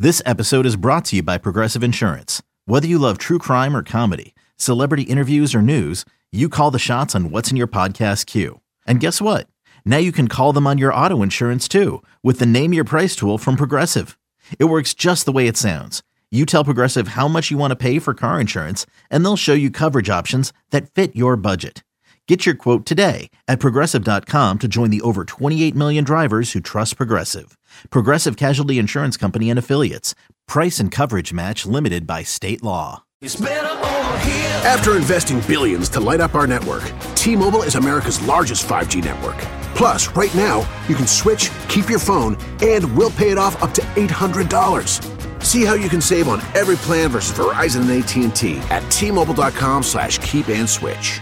This episode is brought to you by Progressive Insurance. Whether you love true crime or comedy, celebrity interviews or news, you call the shots on what's in your podcast queue. And guess what? Now you can call them on your auto insurance too with the Name Your Price tool from Progressive. It works just the way it sounds. You tell Progressive how much you want to pay for car insurance, and they'll show you coverage options that fit your budget. Get your quote today at Progressive.com to join the over 28 million drivers who trust Progressive. Progressive Casualty Insurance Company and Affiliates. Price and coverage match limited by state law. After investing billions to light up our network, T-Mobile is America's largest 5G network. Plus, right now, you can switch, keep your phone, and we'll pay it off up to $800. See how you can save on every plan versus Verizon and AT&T at T-Mobile.com/keep-and-switch.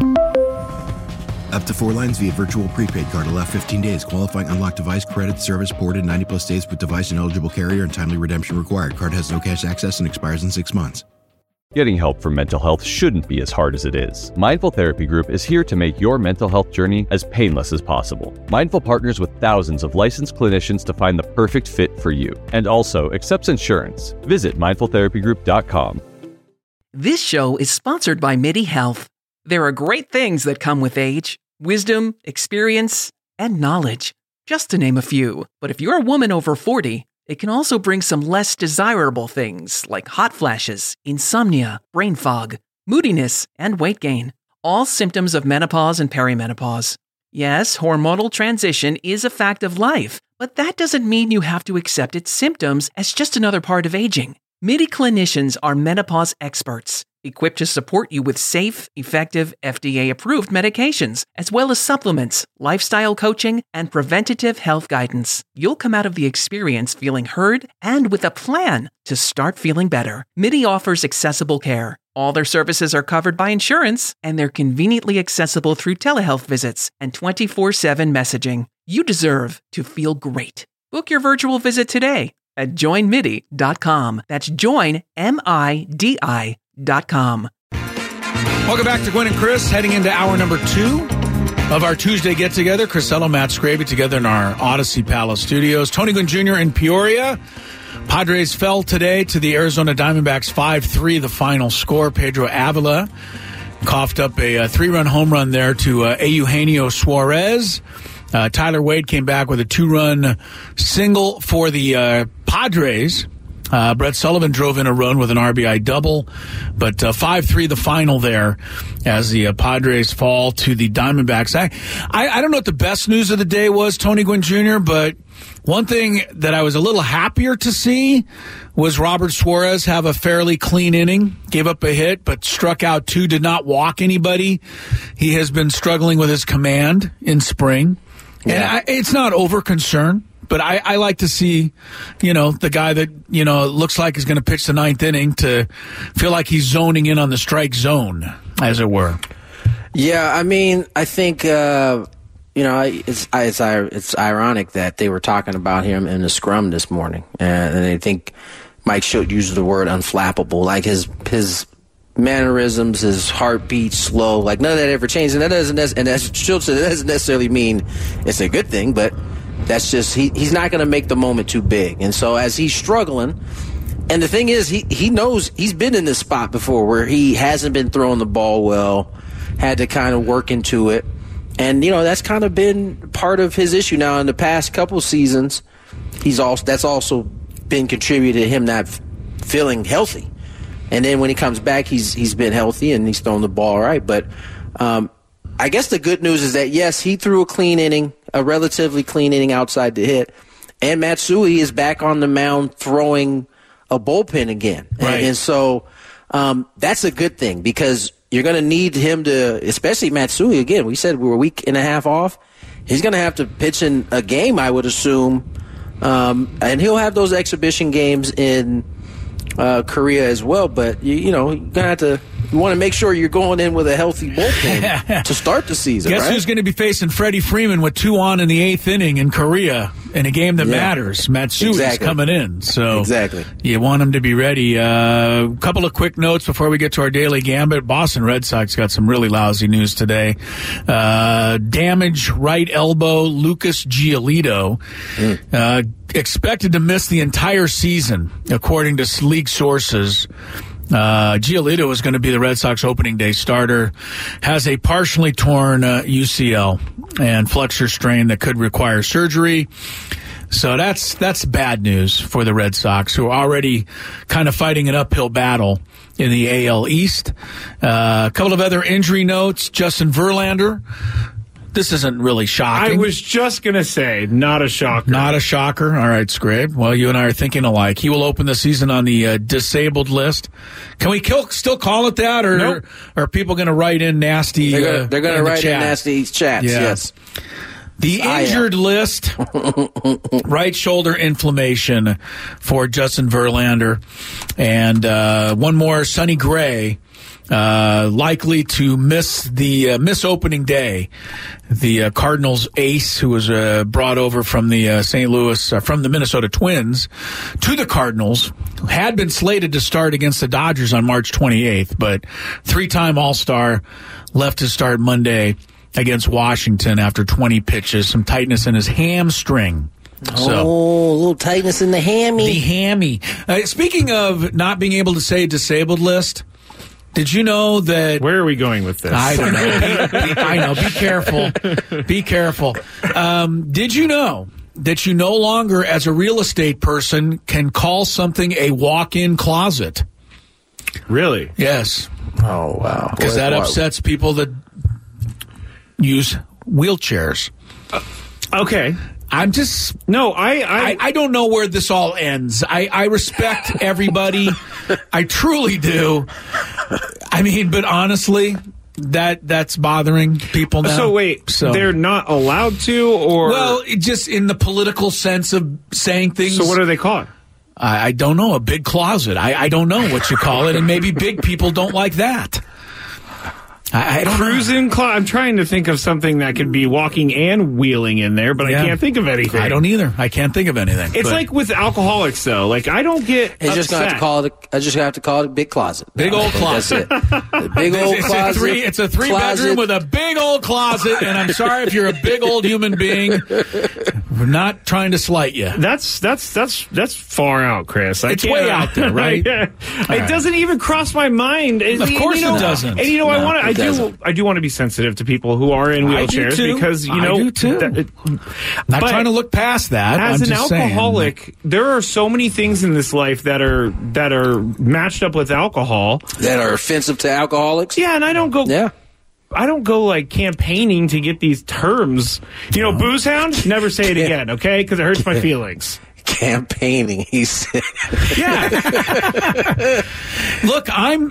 Up to 4 lines via virtual prepaid card. Allow 15 days. Qualifying unlocked device credit service ported 90-plus days with device and eligible carrier and timely redemption required. Card has no cash access and expires in 6 months. Getting help for mental health shouldn't be as hard as it is. Mindful Therapy Group is here to make your mental health journey as painless as possible. Mindful partners with thousands of licensed clinicians to find the perfect fit for you, and also accepts insurance. Visit mindfultherapygroup.com. This show is sponsored by MIDI Health. There are great things that come with age: wisdom, experience, and knowledge, just to name a few. But if you're a woman over 40, it can also bring some less desirable things like hot flashes, insomnia, brain fog, moodiness, and weight gain, all symptoms of menopause and perimenopause. Yes, hormonal transition is a fact of life, but that doesn't mean you have to accept its symptoms as just another part of aging. MIDI clinicians are menopause experts, equipped to support you with safe, effective, FDA-approved medications, as well as supplements, lifestyle coaching, and preventative health guidance. You'll come out of the experience feeling heard and with a plan to start feeling better. MIDI offers accessible care. All their services are covered by insurance, and they're conveniently accessible through telehealth visits and 24/7 messaging. You deserve to feel great. Book your virtual visit today at joinmidi.com. That's joinmidi.com. Welcome back to Gwynn and Chris, heading into hour number 2 of our Tuesday get-together. Chrisello, Matt Scraby together in our Odyssey Palace studios. Tony Gwynn Jr. in Peoria. Padres fell today to the Arizona Diamondbacks 5-3, the final score. Pedro Avila coughed up a 3-run home run there to Eugenio Suarez. Tyler Wade came back with a 2-run single for the Padres. Brett Sullivan drove in a run with an RBI double, but 5-3 the final there as the Padres fall to the Diamondbacks. I don't know what the best news of the day was, Tony Gwynn Jr., but one thing that I was a little happier to see was Robert Suarez have a fairly clean inning, gave up a hit, but struck out 2, did not walk anybody. He has been struggling with his command in spring. Yeah. And it's not over concern, but I like to see, the guy that, looks like he's going to pitch the 9th inning to feel like he's zoning in on the strike zone, as it were. Yeah, I mean, I think, it's ironic that they were talking about him in the scrum this morning. And I think Mike Schultz used the word unflappable, like his mannerisms, his heartbeat slow, like none of that ever changed. And that doesn't, and as Schultz said, it doesn't necessarily mean it's a good thing, but that's just, he's not going to make the moment too big. And so as he's struggling, and the thing is, he knows he's been in this spot before where he hasn't been throwing the ball well, had to kind of work into it. And, that's kind of been part of his issue now in the past couple seasons. That's also been contributed to him not feeling healthy. And then when he comes back, he's been healthy and he's thrown the ball right. But I guess the good news is that, yes, he threw a clean inning, a relatively clean inning outside the hit. And Matsui is back on the mound throwing a bullpen again. Right. And so that's a good thing because you're going to need him to, especially Matsui, again, we said we were a week and a half off. He's going to have to pitch in a game, I would assume. And he'll have those exhibition games in Korea as well, but you're gonna have to. You want to make sure you're going in with a healthy bullpen to start the season. Guess right? who's going to be facing Freddie Freeman with 2 on in the 8th inning in Korea? in a game that matters. Matsui is coming in, so you want him to be ready. A couple of quick notes before we get to our daily gambit. Boston Red Sox got some really lousy news today. Damaged right elbow, Lucas Giolito, expected to miss the entire season, according to league sources. Giolito is going to be the Red Sox opening day starter. Has a partially torn UCL and flexor strain that could require surgery. So that's bad news for the Red Sox, who are already kind of fighting an uphill battle in the AL East. A couple of other injury notes. Justin Verlander. This isn't really shocking. I was just going to say, not a shocker. Not a shocker. All right, Scrape. Well, you and I are thinking alike. He will open the season on the disabled list. Can we still call it that, or nope. Are people going to write in nasty? They're going to write in nasty chats. Yeah. Yes. The injured list: right shoulder inflammation for Justin Verlander, and one more, Sonny Gray. Likely to miss opening day. The Cardinals ace, who was brought over from the from the Minnesota Twins to the Cardinals, who had been slated to start against the Dodgers on March 28th, but three-time All-Star left to start Monday against Washington after 20 pitches, some tightness in his hamstring. So, a little tightness in the hammy. The hammy. Speaking of not being able to say disabled list, did you know that... Where are we going with this? I don't know. I know. Be careful. Be careful. Did you know that you no longer, as a real estate person, can call something a walk-in closet? Really? Yes. Oh, wow. Because that upsets people that use wheelchairs. Okay. I'm just... No, I don't know where this all ends. I respect everybody. I truly do. I mean, but honestly, that's bothering people now. So wait, they're not allowed to, or... Well, just in the political sense of saying things. So what are they called? I don't know. A big closet. I don't know what you call it, and maybe big people don't like that. I don't Cruising I'm trying to think of something that could be walking and wheeling in there, but I can't think of anything. I don't either. I can't think of anything. It's like with alcoholics, though. Like, I don't get I just have to call it a big closet. Big old closet. That's it. Big old closet. It's a three-bedroom with a big old closet, and I'm sorry if you're a big old human being. We're not trying to slight you. That's far out, Chris. It's way out there, right? It doesn't even cross my mind. Of course it doesn't. And I do want to be sensitive to people who are in wheelchairs because I do too. Not trying to look past that. As an alcoholic, there are so many things in this life that are matched up with alcohol that are offensive to alcoholics. Yeah, and I don't go. Yeah. I don't go like campaigning to get these terms. You know, booze hound, never say it again, okay? Because it hurts my feelings. Campaigning, he said. Yeah. Look,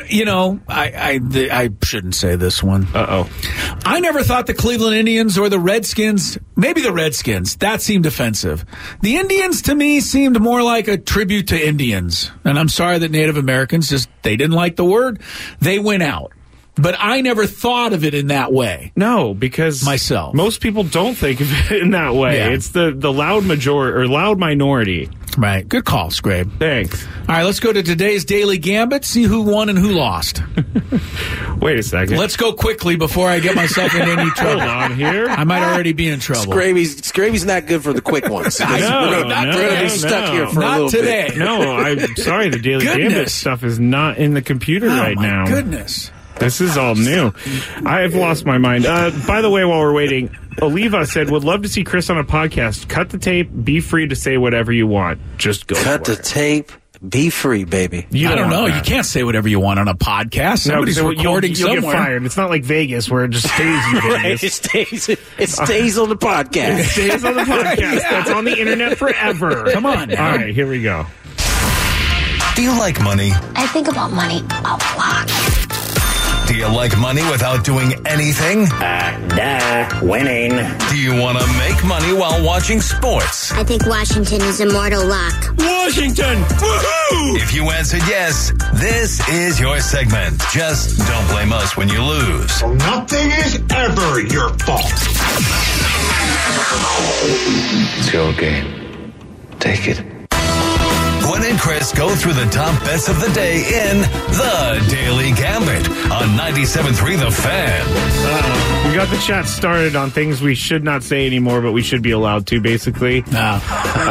I shouldn't say this one. Uh-oh. I never thought the Cleveland Indians or the Redskins, maybe the Redskins, that seemed offensive. The Indians, to me, seemed more like a tribute to Indians. And I'm sorry that Native Americans they didn't like the word. They went out. But I never thought of it in that way. No, because myself, most people don't think of it in that way. Yeah. It's the loud majority or loud minority. Right. Good call, Scrape. Thanks. All right, let's go to today's Daily Gambit, see who won and who lost. Wait a second. Let's go quickly before I get myself in any trouble. Hold on here. I might already be in trouble. Scraby's not good for the quick ones. We're going to be stuck here for a little today. bit. No, I'm sorry. The Daily Gambit stuff is not in the computer right now. Goodness. This is all new. I've lost my mind. By the way, while we're waiting, Oliva said, would love to see Chris on a podcast. Cut the tape. Be free to say whatever you want. Just go Cut for the tape. Be free, baby. I don't know. You can't say whatever you want on a podcast. Somebody's recording you'll somewhere. Get fired. It's not like Vegas where it just stays in Vegas. Right, it stays on the podcast. It stays on the podcast. Yeah. That's on the internet forever. Come on now. All right, here we go. Do you like money? I think about money a lot. Do you like money without doing anything? Winning. Do you want to make money while watching sports? I think Washington is immortal luck. Washington! Woohoo! If you answered yes, this is your segment. Just don't blame us when you lose. Nothing is ever your fault. It's your game. Take it. Gwen and Chris go through the top bets of the day in The Daily Gambit on 97.3 The Fan. We got the chat started on things we should not say anymore, but we should be allowed to, basically. No.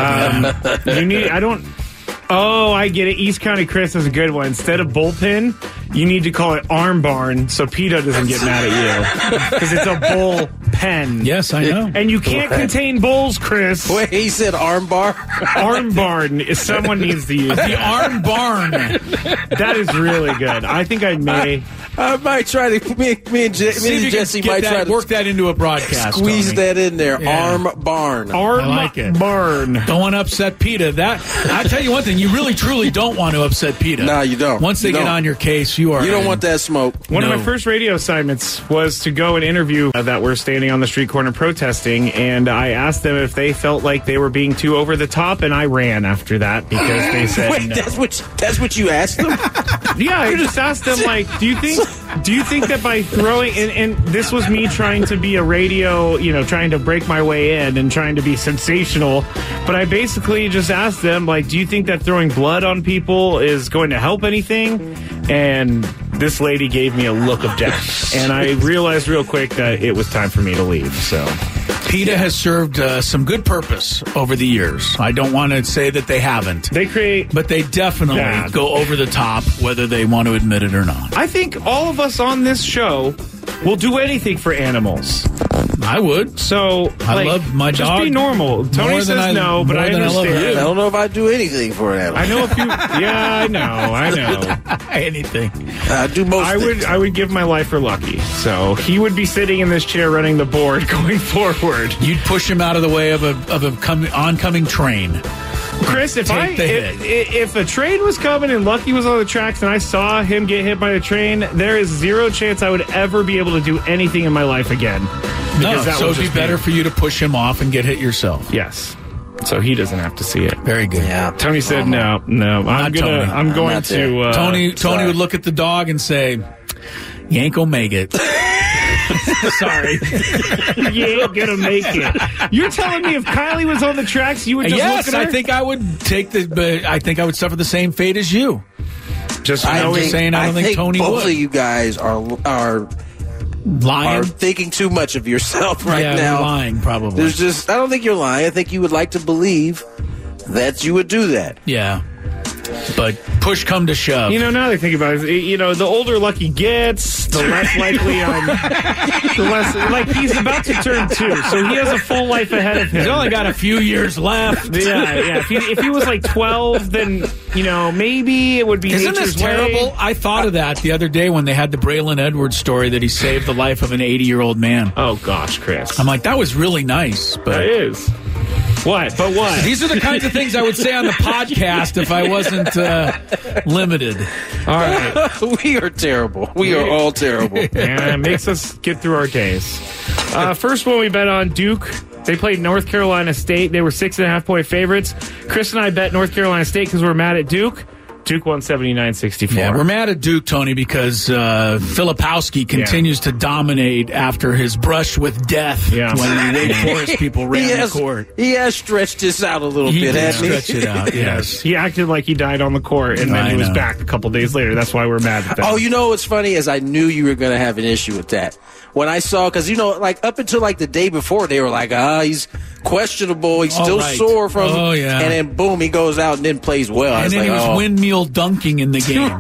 Oh, I get it. East County Chris is a good one. Instead of bullpen, you need to call it arm barn so PETA doesn't get mad at you. Because it's a bull pen. Yes, I know. And you can't contain bulls, Chris. Wait, he said arm bar? Arm barn. Someone needs to use The arm barn. That is really good. I think I may. I might try to. Me and Jesse might try to work that into a broadcast. Squeeze Tony. that in there. Yeah. Arm barn. Arm I like it. barn. Don't want to upset PETA. I tell you one thing, you really truly don't want to upset PETA. No, you don't. Once they get on your case, you don't want that smoke. One of my first radio assignments was to go and interview that were standing on the street corner protesting, and I asked them if they felt like they were being too over the top, and I ran after that because they said Wait, no. that's what you asked them? Yeah, I just asked them, like, do you think that by throwing and this was me trying to be a radio, trying to break my way in and trying to be sensational, but I basically just asked them, like, do you think that throwing blood on people is going to help anything? And this lady gave me a look of death, and I realized real quick that it was time for me to leave. So PETA has served some good purpose over the years. I don't want to say that they haven't. But they definitely go over the top, whether they want to admit it or not. I think all of us on this show will do anything for animals. I would. So I love my just dog. Be normal. Tony says no, but I understand. I don't know if I'd do anything for an animal. I know a few. Yeah, I know. Anything. I do most. I would give my life for Lucky. So he would be sitting in this chair running the board going forward. You'd push him out of the way of a oncoming train. Chris, if a train was coming and Lucky was on the tracks and I saw him get hit by the train, there is zero chance I would ever be able to do anything in my life again. No, so it'd be better for you to push him off and get hit yourself. Yes. So he doesn't have to see it. Very good. Yeah. Tony said no. I'm going to Tony would look at the dog and say, "You ain't gonna make it." Sorry. You ain't gonna make it. You're telling me if Kylie was on the tracks, you would just look at her? I think I would I think I would suffer the same fate as you. Just I don't think Tony both would. of you guys are lying. Are thinking too much of yourself now. You're lying, probably. I don't think you're lying. I think you would like to believe that you would do that. Yeah. But push come to shove. Now that I think about it, the older Lucky gets, the less likely he's about to turn 2, so he has a full life ahead of him. He's only got a few years left. Yeah. If he was like 12, then, maybe it would be Isn't this terrible? way. I thought of that the other day when they had the Braylon Edwards story that he saved the life of an 80-year-old man. Oh, gosh, Chris. I'm like, that was really nice. But it is. What? But what? These are the kinds of things I would say on the podcast if I wasn't limited. All right. We are terrible. We are all terrible. Yeah, it makes us get through our days. First one we bet on, Duke. They played North Carolina State. They were 6.5-point favorites. Chris and I bet North Carolina State because we're mad at Duke. Duke won 79-64. Yeah, we're mad at Duke, Tony, because Filipowski continues to dominate after his brush with death when the Wake Forest people ran the court. He has stretched this out a little bit, hasn't he? Stretch it out, yes. He acted like he died on the court, and then he was back a couple days later. That's why we're mad at that. Oh, what's funny is I knew you were going to have an issue with that. When I saw, because, up until the day before, they were like, he's questionable. He's still sore from and then boom, he goes out and then plays well. And then he was windmill dunking in the game.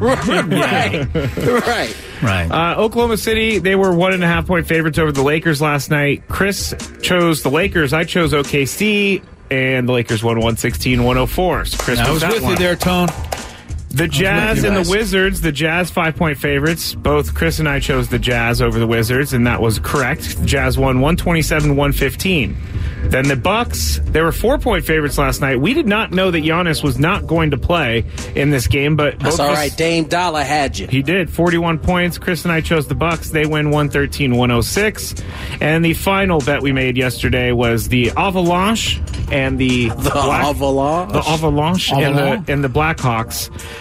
Right. Oklahoma City, they were 1.5-point favorites over the Lakers last night. Chris chose the Lakers. I chose OKC, and the Lakers won 116-104. So Chris I was with you there, Tone. The Jazz and the Wizards, the Jazz 5-point favorites. Both Chris and I chose the Jazz over the Wizards, and that was correct. The Jazz won 127-115. Then the Bucks, they were 4-point favorites last night. We did not know that Giannis was not going to play in this game, but that's all right. Dame Dollar had you. He did. 41 points. Chris and I chose the Bucks. They win 113-106. And the final bet we made yesterday was the Avalanche and the Avalanche and the Blackhawks.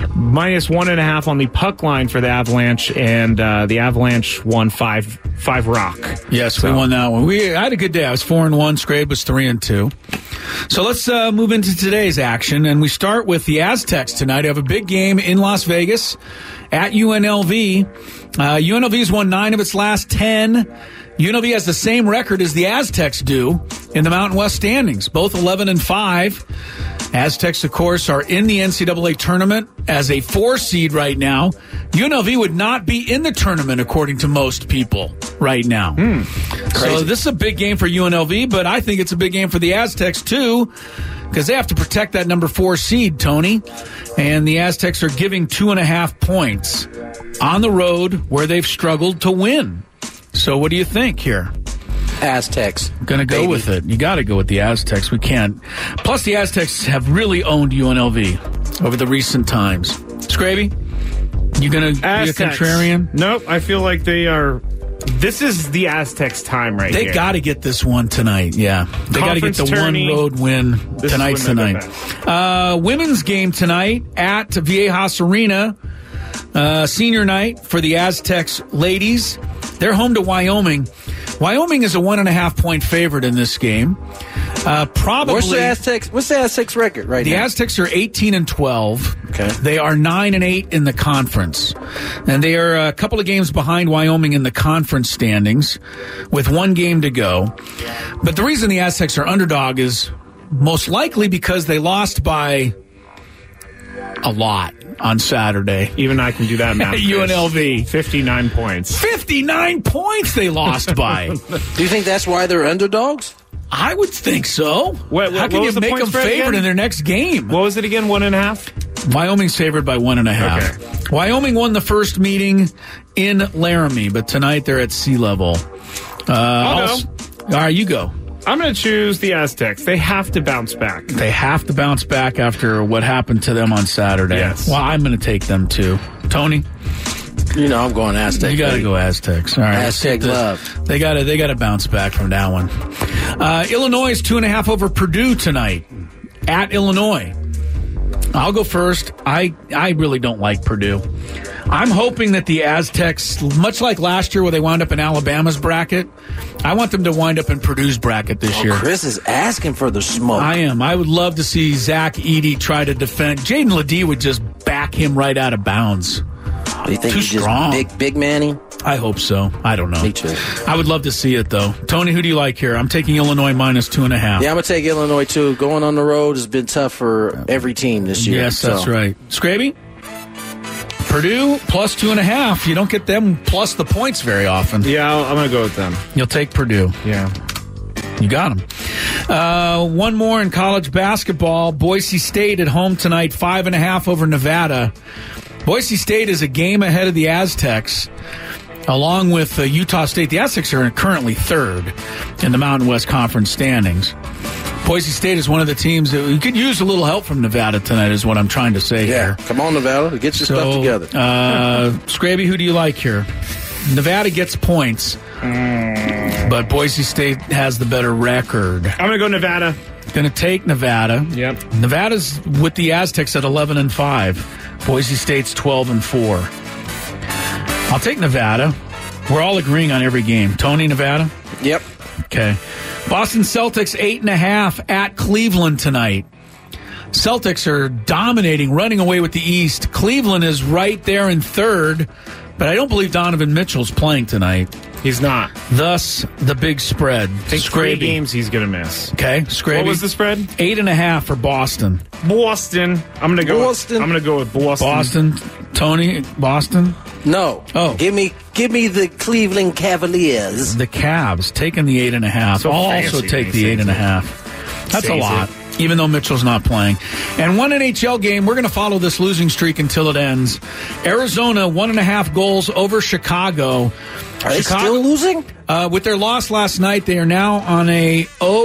minus 1.5 on the puck line for the Avalanche, and the Avalanche won 5 rock. Yes, we won that one. I had a good day. I was 4-1. Scrape was 3-2. So let's move into today's action, and we start with the Aztecs tonight. They have a big game in Las Vegas at UNLV. UNLV's won 9 of its last 10. UNLV has the same record as the Aztecs do in the Mountain West standings, both 11-5. Aztecs, of course, are in the NCAA tournament as a 4 seed right now. UNLV would not be in the tournament, according to most people, right now. So this is a big game for UNLV, but I think it's a big game for the Aztecs, too, because they have to protect that number 4 seed, Tony. And the Aztecs are giving 2.5 points on the road where they've struggled to win. So what do you think here? Aztecs. Going to go with it. You got to go with the Aztecs. We can't. Plus, the Aztecs have really owned UNLV over the recent times. Scraby, you going to be a contrarian? Nope. I feel like they are. This is the Aztecs' time right here. They got to get this one tonight. Yeah. They got to get the tourney. One road win. Tonight's the night. Women's game tonight at Viejas Arena. Senior night for the Aztecs ladies. They're home to Wyoming. Wyoming is a 1.5 point favorite in this game. Probably. What's the Aztecs record right now? The Aztecs are 18-12. Okay. They are 9-8 in the conference, and they are a couple of games behind Wyoming in the conference standings, with 1 game to go. But the reason the Aztecs are underdog is most likely because they lost by a lot on Saturday. Even I can do that math. UNLV. 59 points. 59 points they lost by. Do you think that's why they're underdogs? I would think so. How can you make them favored in their next game? What was it again? 1.5? Wyoming's favored by 1.5. Okay. Wyoming won the first meeting in Laramie, but tonight they're at sea level. All right, you go. I'm going to choose the Aztecs. They have to bounce back. They have to bounce back after what happened to them on Saturday. Yes. Well, I'm going to take them too. Tony? You know I'm going Aztecs. You got to go Aztecs. All right. Aztec love. They got to bounce back from that one. Illinois is 2.5 over Purdue tonight at Illinois. I'll go first. I really don't like Purdue. I'm hoping that the Aztecs, much like last year where they wound up in Alabama's bracket, I want them to wind up in Purdue's bracket this year. Chris is asking for the smoke. I am. I would love to see Zach Edey try to defend. Jaden Ledee would just back him right out of bounds. You think Too he's strong. Just big Manny? I hope so. I don't know. Me too. I would love to see it, though. Tony, who do you like here? I'm taking Illinois minus 2.5. Yeah, I'm going to take Illinois, too. Going on the road has been tough for every team this year. Yes, that's right. Scraby? Purdue plus 2.5. You don't get them plus the points very often. Yeah, I'm going to go with them. You'll take Purdue. Yeah. You got them. One more in college basketball. Boise State at home tonight, 5.5 over Nevada. Boise State is a game ahead of the Aztecs, along with Utah State. The Aztecs are currently 3rd in the Mountain West Conference standings. Boise State is one of the teams that we could use a little help from Nevada tonight, is what I'm trying to say here. Come on, Nevada. Get your stuff together. Scraby, who do you like here? Nevada gets points, but Boise State has the better record. I'm going to go Nevada. Going to take Nevada. Yep. Nevada's with the Aztecs at 11-5. Boise State's 12-4. I'll take Nevada. We're all agreeing on every game. Tony, Nevada? Yep. Okay. Boston Celtics 8.5 at Cleveland tonight. Celtics are dominating, running away with the East. Cleveland is right there in 3rd, but I don't believe Donovan Mitchell's playing tonight. He's not. Thus, the big spread. I think 3 games he's going to miss. Okay, Scraby. What was the spread? 8.5 for Boston. Boston. I'm going to go. I'm going to go with Boston. Boston. Tony, Boston. No. Oh, give me the Cleveland Cavaliers. The Cavs taking the 8.5. So I'll also take the 8.5. That's a lot. Even though Mitchell's not playing. And one NHL game, we're going to follow this losing streak until it ends. Arizona, 1.5 goals over Chicago. Are they still losing? With their loss last night, they are now on a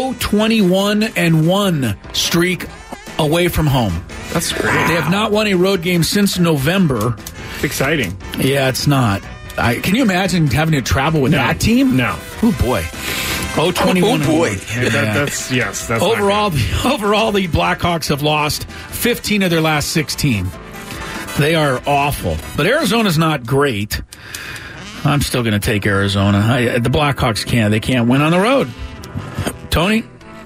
0-21-1 streak away from home. That's great. They have not won a road game since November. It's exciting. Yeah, it's not. Can you imagine having to travel with that team? No. Oh, boy. 0-21. Oh, boy. That's overall the Blackhawks have lost 15 of their last 16. They are awful. But Arizona's not great. I'm still going to take Arizona. The Blackhawks They can't win on the road. Tony?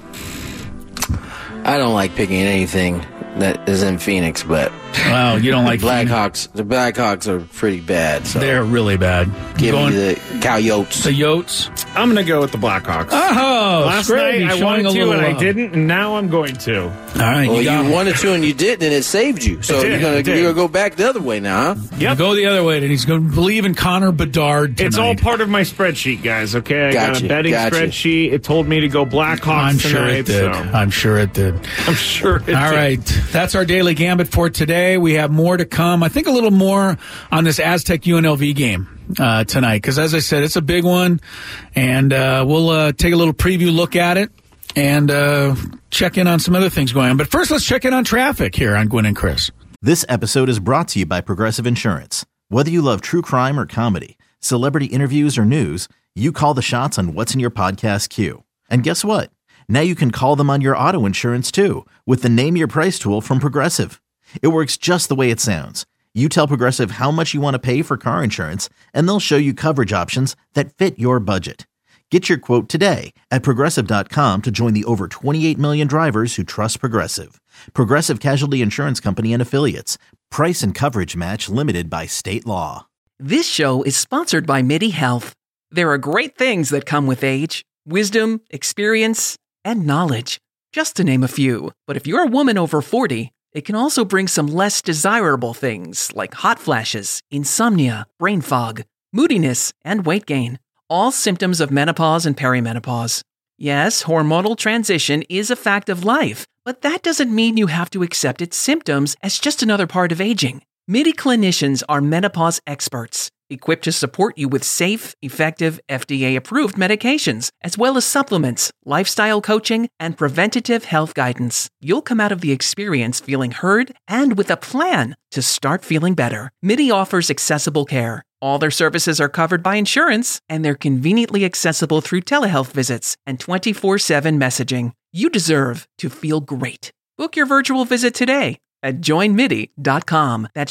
I don't like picking anything that is in Phoenix, but well, you don't like Blackhawks. The Blackhawks are pretty bad. So they're really bad. Give me the Coyotes. The Yotes. I'm going to go with the Blackhawks. Oh, last night I wanted to and I didn't, and now I'm going to. All right, well, you wanted to and you didn't, and it saved you. So you're going to go back the other way now, huh? Yep. Go the other way, and he's going to believe in Connor Bedard tonight. It's all part of my spreadsheet, guys. Okay, I got a betting spreadsheet. It told me to go Blackhawks I'm sure tonight. It did. So. I'm sure it did. I'm sure it did. All right, that's our Daily Gambit for today. We have more to come. I think a little more on this Aztec UNLV game tonight, because as I said, it's a big one, and we'll take a little preview look at it and check in on some other things going on. But first, let's check in on traffic here on Gwynn and Chris. This episode is brought to you by Progressive Insurance. Whether you love true crime or comedy, celebrity interviews or news, you call the shots on what's in your podcast queue. And guess what? Now you can call them on your auto insurance too, with the Name Your Price tool from Progressive. It works just the way it sounds. You tell Progressive how much you want to pay for car insurance, and they'll show you coverage options that fit your budget. Get your quote today at Progressive.com to join the over 28 million drivers who trust Progressive. Progressive Casualty Insurance Company and Affiliates. Price and coverage match limited by state law. This show is sponsored by MIDI Health. There are great things that come with age, wisdom, experience, and knowledge, just to name a few. But if you're a woman over 40, it can also bring some less desirable things like hot flashes, insomnia, brain fog, moodiness, and weight gain. All symptoms of menopause and perimenopause. Yes, hormonal transition is a fact of life, but that doesn't mean you have to accept its symptoms as just another part of aging. MIDI clinicians are menopause experts, equipped to support you with safe, effective, FDA-approved medications, as well as supplements, lifestyle coaching, and preventative health guidance. You'll come out of the experience feeling heard and with a plan to start feeling better. MIDI offers accessible care. All their services are covered by insurance, and they're conveniently accessible through telehealth visits and 24/7 messaging. You deserve to feel great. Book your virtual visit today at joinmidi.com. That's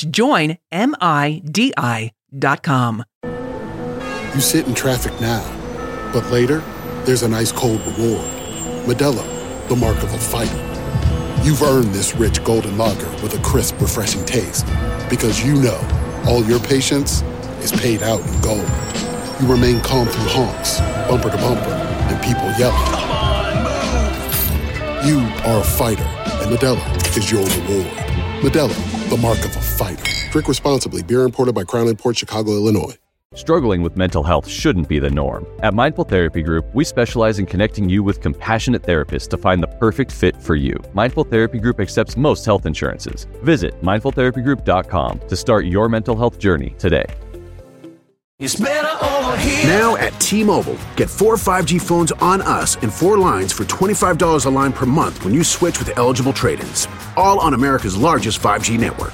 joinmidi.com. You sit in traffic now, but later, there's an ice-cold reward. Modelo, the mark of a fighter. You've earned this rich golden lager with a crisp, refreshing taste. Because you know, all your patience is paid out in gold. You remain calm through honks, bumper to bumper, and people yelling. Come on, move! You are a fighter, and Modelo is your reward. Modelo, the mark of a fighter. Drink responsibly. Beer imported by Crown Imports, Chicago, Illinois. Struggling with mental health shouldn't be the norm. At Mindful Therapy Group, we specialize in connecting you with compassionate therapists to find the perfect fit for you. Mindful Therapy Group accepts most health insurances. Visit mindfultherapygroup.com to start your mental health journey today. It's better over here. Now at T-Mobile, get 4 5G phones on us and 4 lines for $25 a line per month when you switch with eligible trade-ins. All on America's largest 5G network.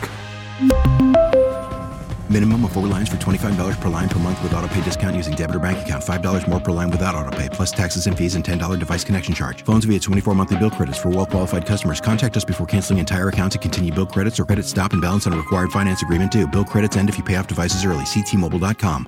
Minimum of 4 lines for $25 per line per month with autopay discount using debit or bank account. $5 more per line without autopay, plus taxes and fees and $10 device connection charge. Phones via 24 monthly bill credits for well-qualified customers. Contact us before canceling entire account to continue bill credits or credit stop and balance on a required finance agreement due. Bill credits end if you pay off devices early. See T-Mobile.com.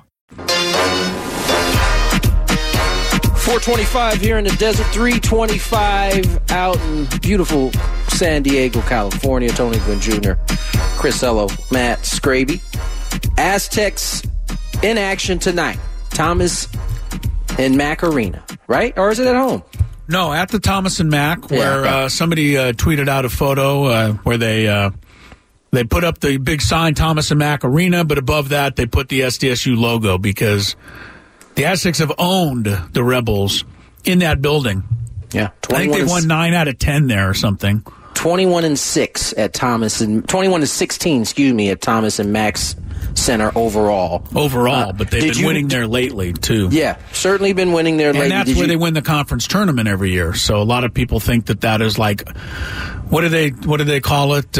425 here in the desert, 325 out in beautiful San Diego, California. Tony Gwynn Jr., Chris Ello, Matt Scraby. Aztecs in action tonight. Thomas and Mack Arena, right? Or is it at home? No, at the Thomas and Mack, where somebody tweeted out a photo where they put up the big sign, Thomas and Mack Arena, but above that they put the SDSU logo because the Aztecs have owned the Rebels in that building. Yeah. I think they won 9 out of 10 there or something. 21-6 at Thomas and 21-16, at Thomas and Mack's Center overall. But they've been winning there lately too. Yeah, certainly been winning there lately. And that's where they win the conference tournament every year. So a lot of people think that is like, what do they call it?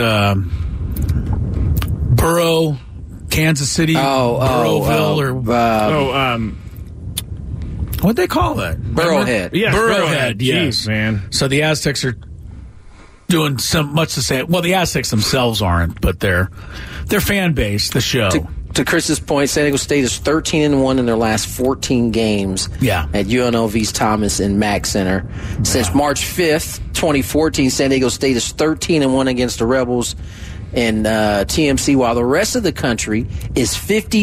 Burrow, Kansas City, Burrowville, what'd they call it? Burrowhead. Yeah, Burrowhead, yes. Jeez, man. So the Aztecs are doing much the same. Well, the Aztecs themselves aren't, but their fan base, the show. To Chris's point, San Diego State is 13-1 in their last 14 games at UNLV's Thomas and Mack Center. Since March 5th, 2014, San Diego State is 13-1 against the Rebels and TMC, while the rest of the country is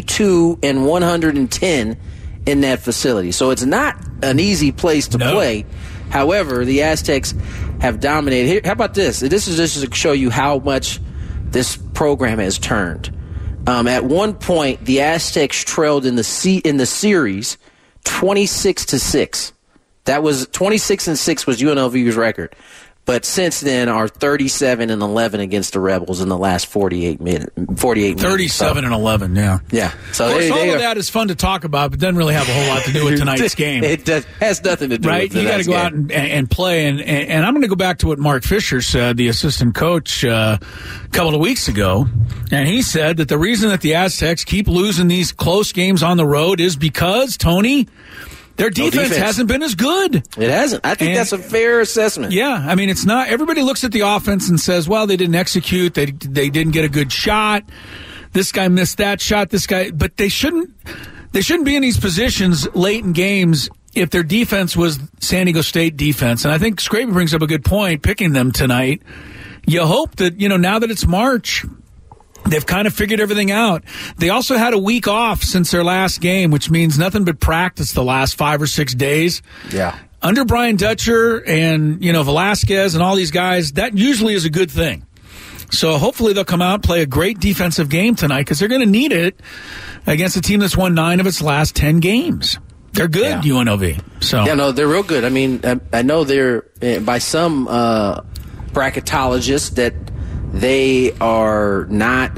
52-110 in that facility. So it's not an easy place to play. However, the Aztecs have dominated. Here, how about this? This is just to show you how much this program has turned. At one point, the Aztecs trailed in the series 26-6. That was 26-6 was UNLV's record. But since then, are 37-11 against the Rebels in the last 48 minutes. 37-11, yeah. Yeah. So of course, all of that is fun to talk about, but doesn't really have a whole lot to do with tonight's game. It has nothing to do with you got to go out and play. And I'm going to go back to what Mark Fisher said, the assistant coach, a couple of weeks ago. And he said that the reason that the Aztecs keep losing these close games on the road is because, Tony, their defense hasn't been as good. It hasn't. I think that's a fair assessment. Yeah. I mean, it's not. Everybody looks at the offense and says, well, they didn't execute. They didn't get a good shot. This guy missed that shot. This guy. But they shouldn't be in these positions late in games if their defense was San Diego State defense. And I think Scraby brings up a good point picking them tonight. You hope that, now that it's March, they've kind of figured everything out. They also had a week off since their last game, which means nothing but practice the last 5 or 6 days. Yeah. Under Brian Dutcher and, Velasquez and all these guys, that usually is a good thing. So hopefully they'll come out and play a great defensive game tonight because they're going to need it against a team that's won 9 of its last 10 games. They're good, UNLV. So yeah, no, they're real good. I mean, I know they're, by some bracketologists, that they are not.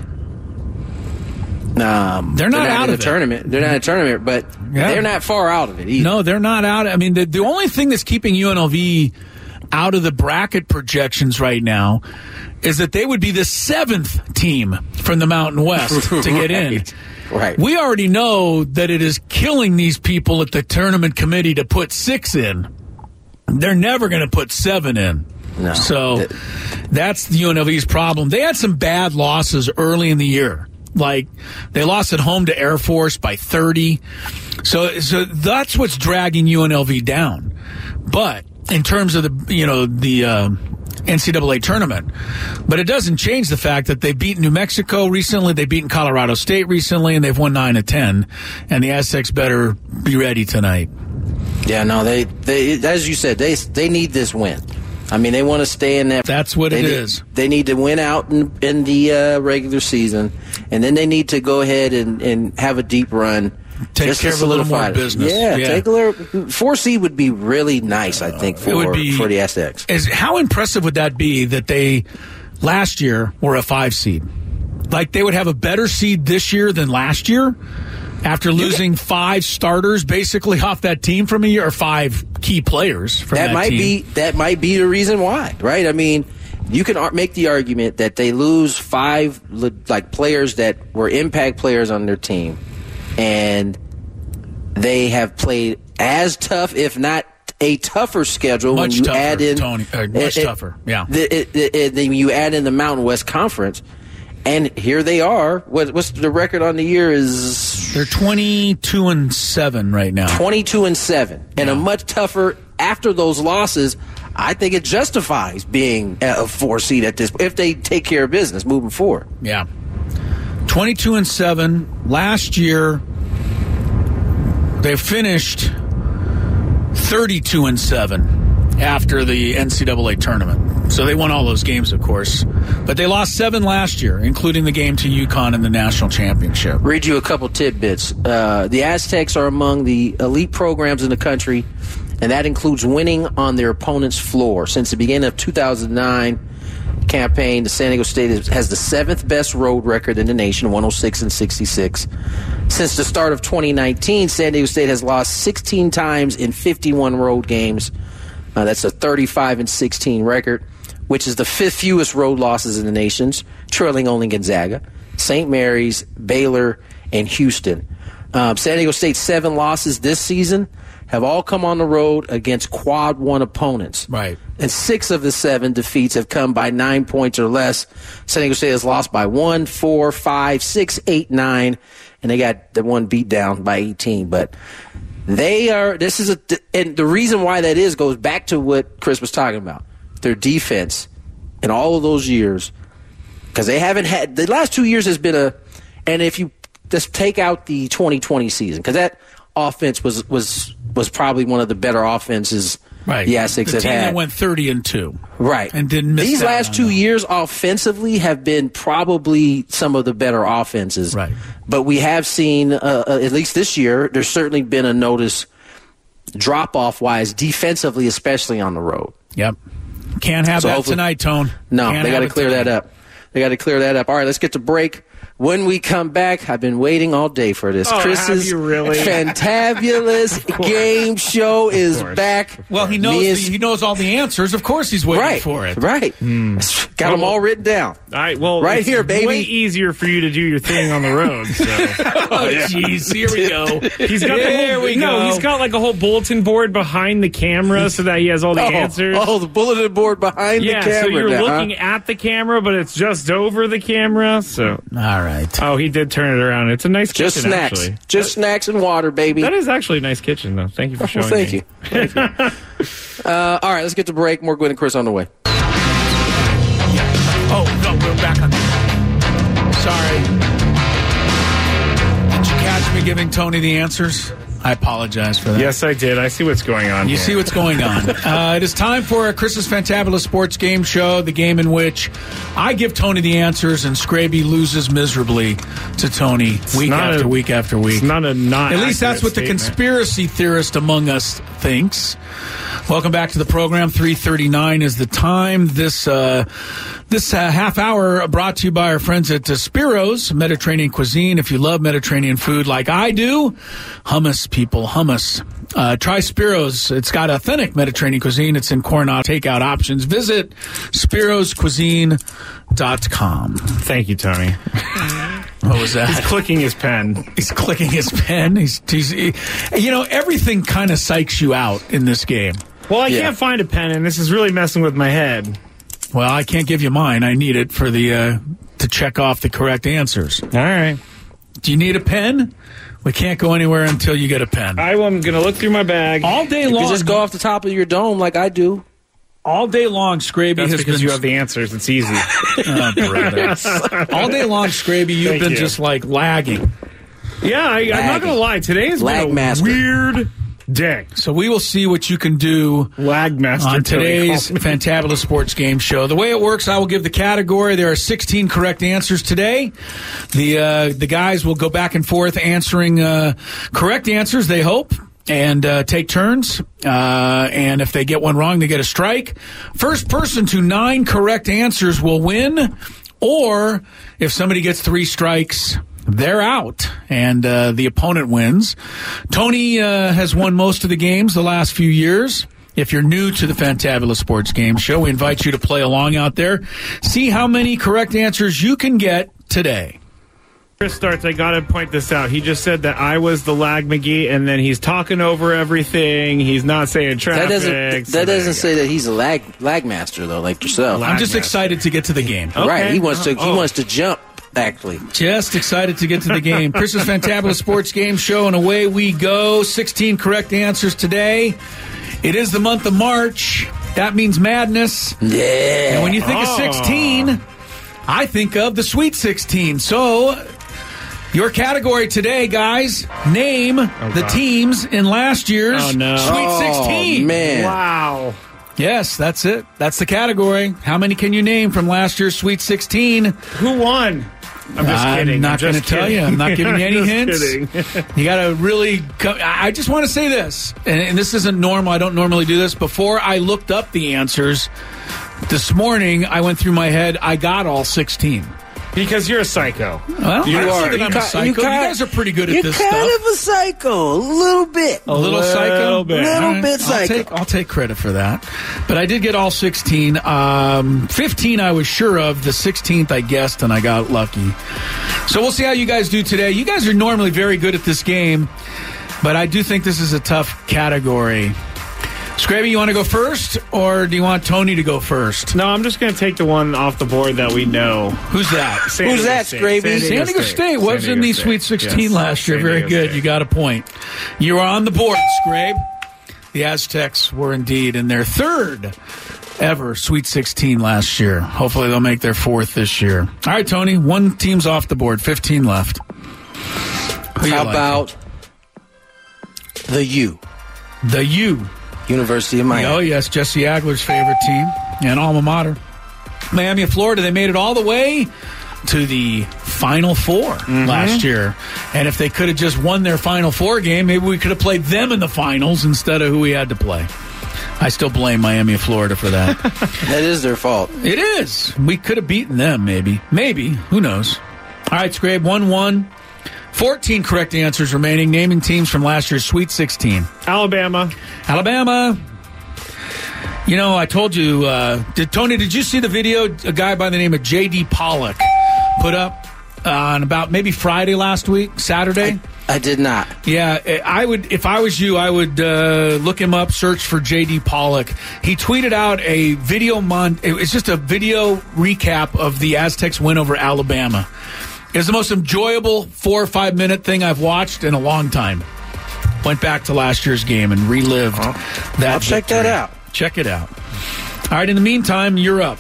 They're not out of the tournament. They're not in a tournament, but they're not far out of it either. No, they're not out. I mean, the only thing that's keeping UNLV out of the bracket projections right now is that they would be the 7th team from the Mountain West to get in. Right. We already know that it is killing these people at the tournament committee to put 6 in. They're never going to put 7 in. No. So that's the UNLV's problem. They had some bad losses early in the year. Like, they lost at home to Air Force by 30. So that's what's dragging UNLV down. But in terms of the NCAA tournament. But it doesn't change the fact that they've beaten New Mexico recently, they've beaten Colorado State recently, and they've won 9 of 10. And the Aztecs better be ready tonight. Yeah, no, they as you said, they need this win. I mean, they want to stay in that. That's what it is. They need to win out in the regular season, and then they need to go ahead and have a deep run. Take care of a little more business. Yeah. Take a little. 4 seed would be really nice, I think, for the Aztecs. How impressive would that be that they last year were a 5 seed? Like, they would have a better seed this year than last year after losing 5 starters basically off that team from a year, or 5 key players from that team. That might be the reason why, right? I mean, you can make the argument that they lose 5 players that were impact players on their team, and they have played as tough, if not a tougher schedule. Much when you tougher, add in Tony. Much tougher. Yeah. Then you add in the Mountain West Conference, and here they are. What's the record on the year? They're 22-7 right now. 22-7, and a much tougher after those losses. I think it justifies being a 4 seed at this if they take care of business moving forward. Yeah. 22-7. Last year, they finished 32-7 after the NCAA tournament. So they won all those games, of course. But they lost 7 last year, including the game to UConn in the national championship. Read you a couple tidbits. The Aztecs are among the elite programs in the country, and that includes winning on their opponent's floor. Since the beginning of 2009 campaign, the San Diego State has the 7th best road record in the nation, 106-66. Since the start of 2019, San Diego State has lost 16 times in 51 road games. That's a 35-16 record, which is the 5th fewest road losses in the nation, trailing only Gonzaga, St. Mary's, Baylor, and Houston. San Diego State's 7 losses this season have all come on the road against quad 1 opponents. Right. And 6 of the 7 defeats have come by 9 points or less. San Diego State has lost by 1, 4, 5, 6, 8, 9, and they got the one beat down by 18. But and the reason why that is goes back to what Chris was talking about. Their defense in all of those years, because they haven't had, the last 2 years has been and if you just take out the 2020 season, because that offense was probably one of the better offenses the Aztecs have had. The team that went 30-2. Right. And didn't miss These last 2 years offensively have been probably some of the better offenses. Right. But we have seen, at least this year, there's certainly been a notice drop-off-wise, defensively, especially on the road. Yep. Can't have that tonight, Tone. No, they got to clear that up. They got to clear that up. All right, let's get to break. When we come back, I've been waiting all day for this. Chris's fantabulous game show is back. Well, he knows all the answers. Of course he's waiting for it. Right. Got them all written down. All right, well, right here, baby. Way easier for you to do your thing on the road. So. Jeez, here we go. He's got like a whole bulletin board behind the camera so that he has all the answers. Oh, the bulletin board behind the camera. Yeah, so you're looking at the camera, but it's just over the camera. So all right. Oh, he did turn it around. It's a nice kitchen, snacks. actually. Just snacks and water, baby. That is actually a nice kitchen, though. Thank you for showing me. Thank you. All right, let's get to break. More Gwen and Chris on the way. Oh, no, we're back on. Sorry. Did you catch me giving Tony the answers? I apologize for that. Yes, I did. I see what's going on. You see what's going on. It is time for Chris's Fantabulous Sports Game Show, the game in which I give Tony the answers and Scraby loses miserably to Tony week after week after week. It's not At least that's what the conspiracy theorist among us thinks. Welcome back to the program. 3:39 is the time. This half hour brought to you by our friends at Spiro's Mediterranean Cuisine. If you love Mediterranean food like I do, hummus, people, hummus. Try Spiro's. It's got authentic Mediterranean cuisine. It's in Coronado. Takeout options. Visit SpirosCuisine.com. Thank you, Tony. What was that? He's clicking his pen. He's clicking his pen. Everything kind of psychs you out in this game. Well, I can't find a pen, and this is really messing with my head. Well, I can't give you mine. I need it for to check off the correct answers. All right. Do you need a pen? We can't go anywhere until you get a pen. I'm going to look through my bag. All day long. You just go off the top of your dome like I do. All day long, Scraby That's has because been... you have the answers. It's easy. Oh, brother. All day long, Scraby, you've been just like lagging. Yeah, I'm not going to lie. Today has been a weird day. So we will see what you can do on today's Fantabulous Sports Game Show. The way it works, I will give the category. There are 16 correct answers today. The guys will go back and forth answering correct answers, they hope, and take turns. And if they get one wrong, they get a strike. First person to 9 correct answers will win. Or if somebody gets 3 strikes, they're out, and the opponent wins. Tony has won most of the games the last few years. If you're new to the Fantabulous Sports Game Show, we invite you to play along out there. See how many correct answers you can get today. Chris starts, I got to point this out. He just said that I was the Lag McGee, and then he's talking over everything. He's not saying traffic. That doesn't say that he's a lag master, though, like yourself. I'm just excited to get to the game. Okay. Right, he wants to jump. Actually, just excited to get to the game. Chris's Fantabulous Sports Game Show, and away we go. 16 correct answers today. It is the month of March. That means madness. Yeah. And when you think of 16, I think of the Sweet 16. So, your category today, guys, name the teams in last year's Sweet 16. Man. Wow. Yes, that's it. That's the category. How many can you name from last year's Sweet 16? Who won? I'm just kidding. I'm not going to tell you. I'm not giving you any hints. You got to really... I just want to say this, and this isn't normal. I don't normally do this. Before I looked up the answers, this morning I went through my head. I got all 16. Because you're a psycho. Well, you are. I'm a psycho. You guys are pretty good at this stuff. You're kind of a psycho. A little bit. A little psycho? A little bit psycho. I'll take credit for that. But I did get all 16. 15 I was sure of. The 16th I guessed, and I got lucky. So we'll see how you guys do today. You guys are normally very good at this game, but I do think this is a tough category. Scraby, you want to go first, or do you want Tony to go first? No, I'm just going to take the one off the board that we know. Who's that? Who's that, Scraby? San Diego State was in the Sweet 16 last year. Very good. You got a point. You are on the board, Scrabe. The Aztecs were indeed in their third ever Sweet 16 last year. Hopefully they'll make their fourth this year. All right, Tony, one team's off the board, 15 left. How about the U? The U. University of Miami. Oh, yes, Jesse Agler's favorite team and alma mater. Miami of Florida, they made it all the way to the Final Four last year. And if they could have just won their Final Four game, maybe we could have played them in the finals instead of who we had to play. I still blame Miami of Florida for that. That is their fault. It is. We could have beaten them, maybe. Maybe. Who knows? All right, Scrabe, 1-1. 14 correct answers remaining. Naming teams from last year's Sweet 16. Alabama. You know, I told you, Tony, did you see the video a guy by the name of J.D. Pollock put up on about maybe Friday last week, Saturday? I did not. Yeah, I would. If I was you, I would look him up, search for J.D. Pollock. He tweeted out a video. It was just a video recap of the Aztecs' win over Alabama. It was the most enjoyable 4 or 5 minute thing I've watched in a long time. Went back to last year's game and relived that. I'll check that out. Check it out. All right, in the meantime, you're up.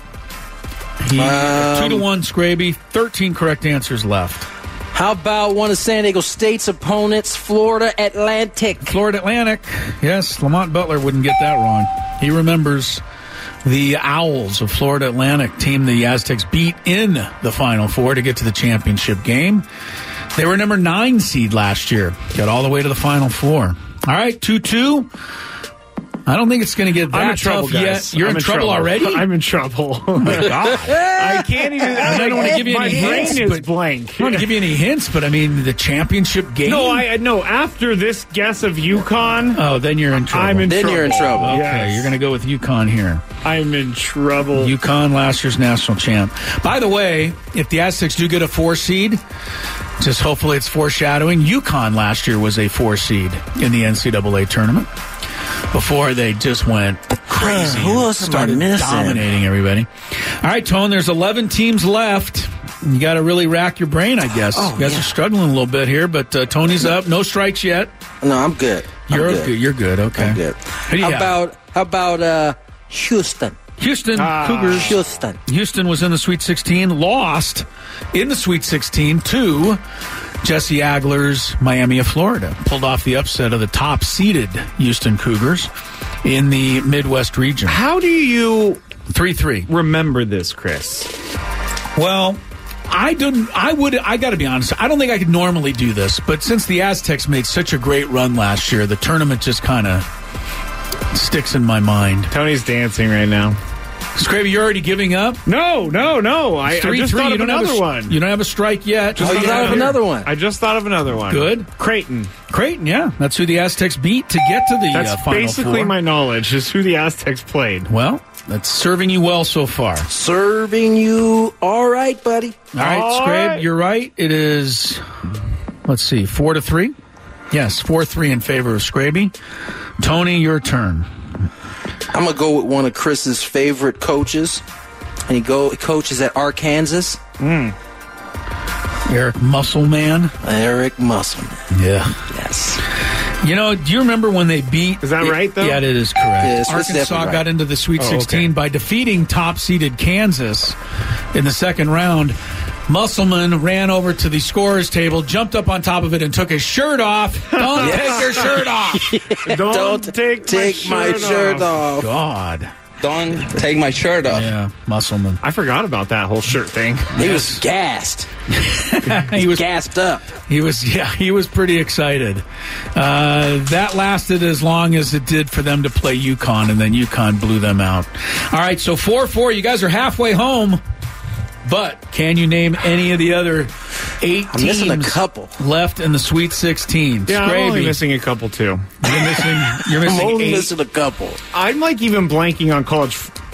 2-1, Scraby. 13 correct answers left. How about one of San Diego State's opponents, Florida Atlantic? Florida Atlantic. Yes, Lamont Butler wouldn't get that wrong. He remembers the Owls of Florida Atlantic, team the Aztecs beat in the Final Four to get to the championship game. They were number 9 seed last year. Got all the way to the Final Four. All right, 2-2. I don't think it's going to get that tough yet. You're in trouble already? I'm in trouble. Oh, my God. I can't even. I don't want to give you any hints. My brain is blank. I don't want to give you any hints, but I mean, the championship game? No, after this guess of UConn. Oh, then you're in trouble. You're in trouble. Okay, yes. You're going to go with UConn here. I'm in trouble. UConn, last year's national champ. By the way, if the Aztecs do get a 4 seed, just hopefully it's foreshadowing, UConn last year was a 4 seed in the NCAA tournament. Before they just went crazy and started dominating everybody. All right, Tone, there's 11 teams left. You got to really rack your brain, I guess. You guys are struggling a little bit here, but Tony's up. No strikes yet. No, I'm good. You're good. Okay. I'm good. How about Houston? Houston Cougars. Houston was in the Sweet 16, lost in the Sweet 16 to Jesse Agler's Miami of Florida. Pulled off the upset of the top-seeded Houston Cougars in the Midwest region. How do you 3-3 remember this, Chris? Well, I got to be honest, I don't think I could normally do this, but since the Aztecs made such a great run last year, the tournament just kind of sticks in my mind. Tony's dancing right now. Scraby, you're already giving up? No. I just thought of another one. You don't have a strike yet. I just thought of another one. Good. Creighton, yeah. That's who the Aztecs beat to get to the Final Four. That's basically my knowledge, is who the Aztecs played. Well, that's serving you well so far. Serving you all right, buddy. All right, Scrabe, you're right. It is, 4-3. Yes, 4-3 in favor of Scraby. Tony, your turn. I'm going to go with one of Chris's favorite coaches, and he coaches at Arkansas. Eric Musselman. Yeah. Yes. You know, do you remember when they beat... Is that right, though? Yeah, it is correct. Yes, Arkansas got into the Sweet 16 by defeating top-seeded Kansas in the second round. Musselman ran over to the scorer's table, jumped up on top of it, and took his shirt off. Don't take your shirt off. Don't take my shirt off. God. Don't take my shirt off. Yeah, Musselman. I forgot about that whole shirt thing. He was gassed. He was gassed up. He was pretty excited. That lasted as long as it did for them to play UConn, and then UConn blew them out. All right, so 4-4. You guys are halfway home. But can you name any of the other 8 I'm missing a couple left in the Sweet 16? Yeah, I'm only missing a couple, too. You're missing I'm only 8. missing a couple. I'm even blanking on college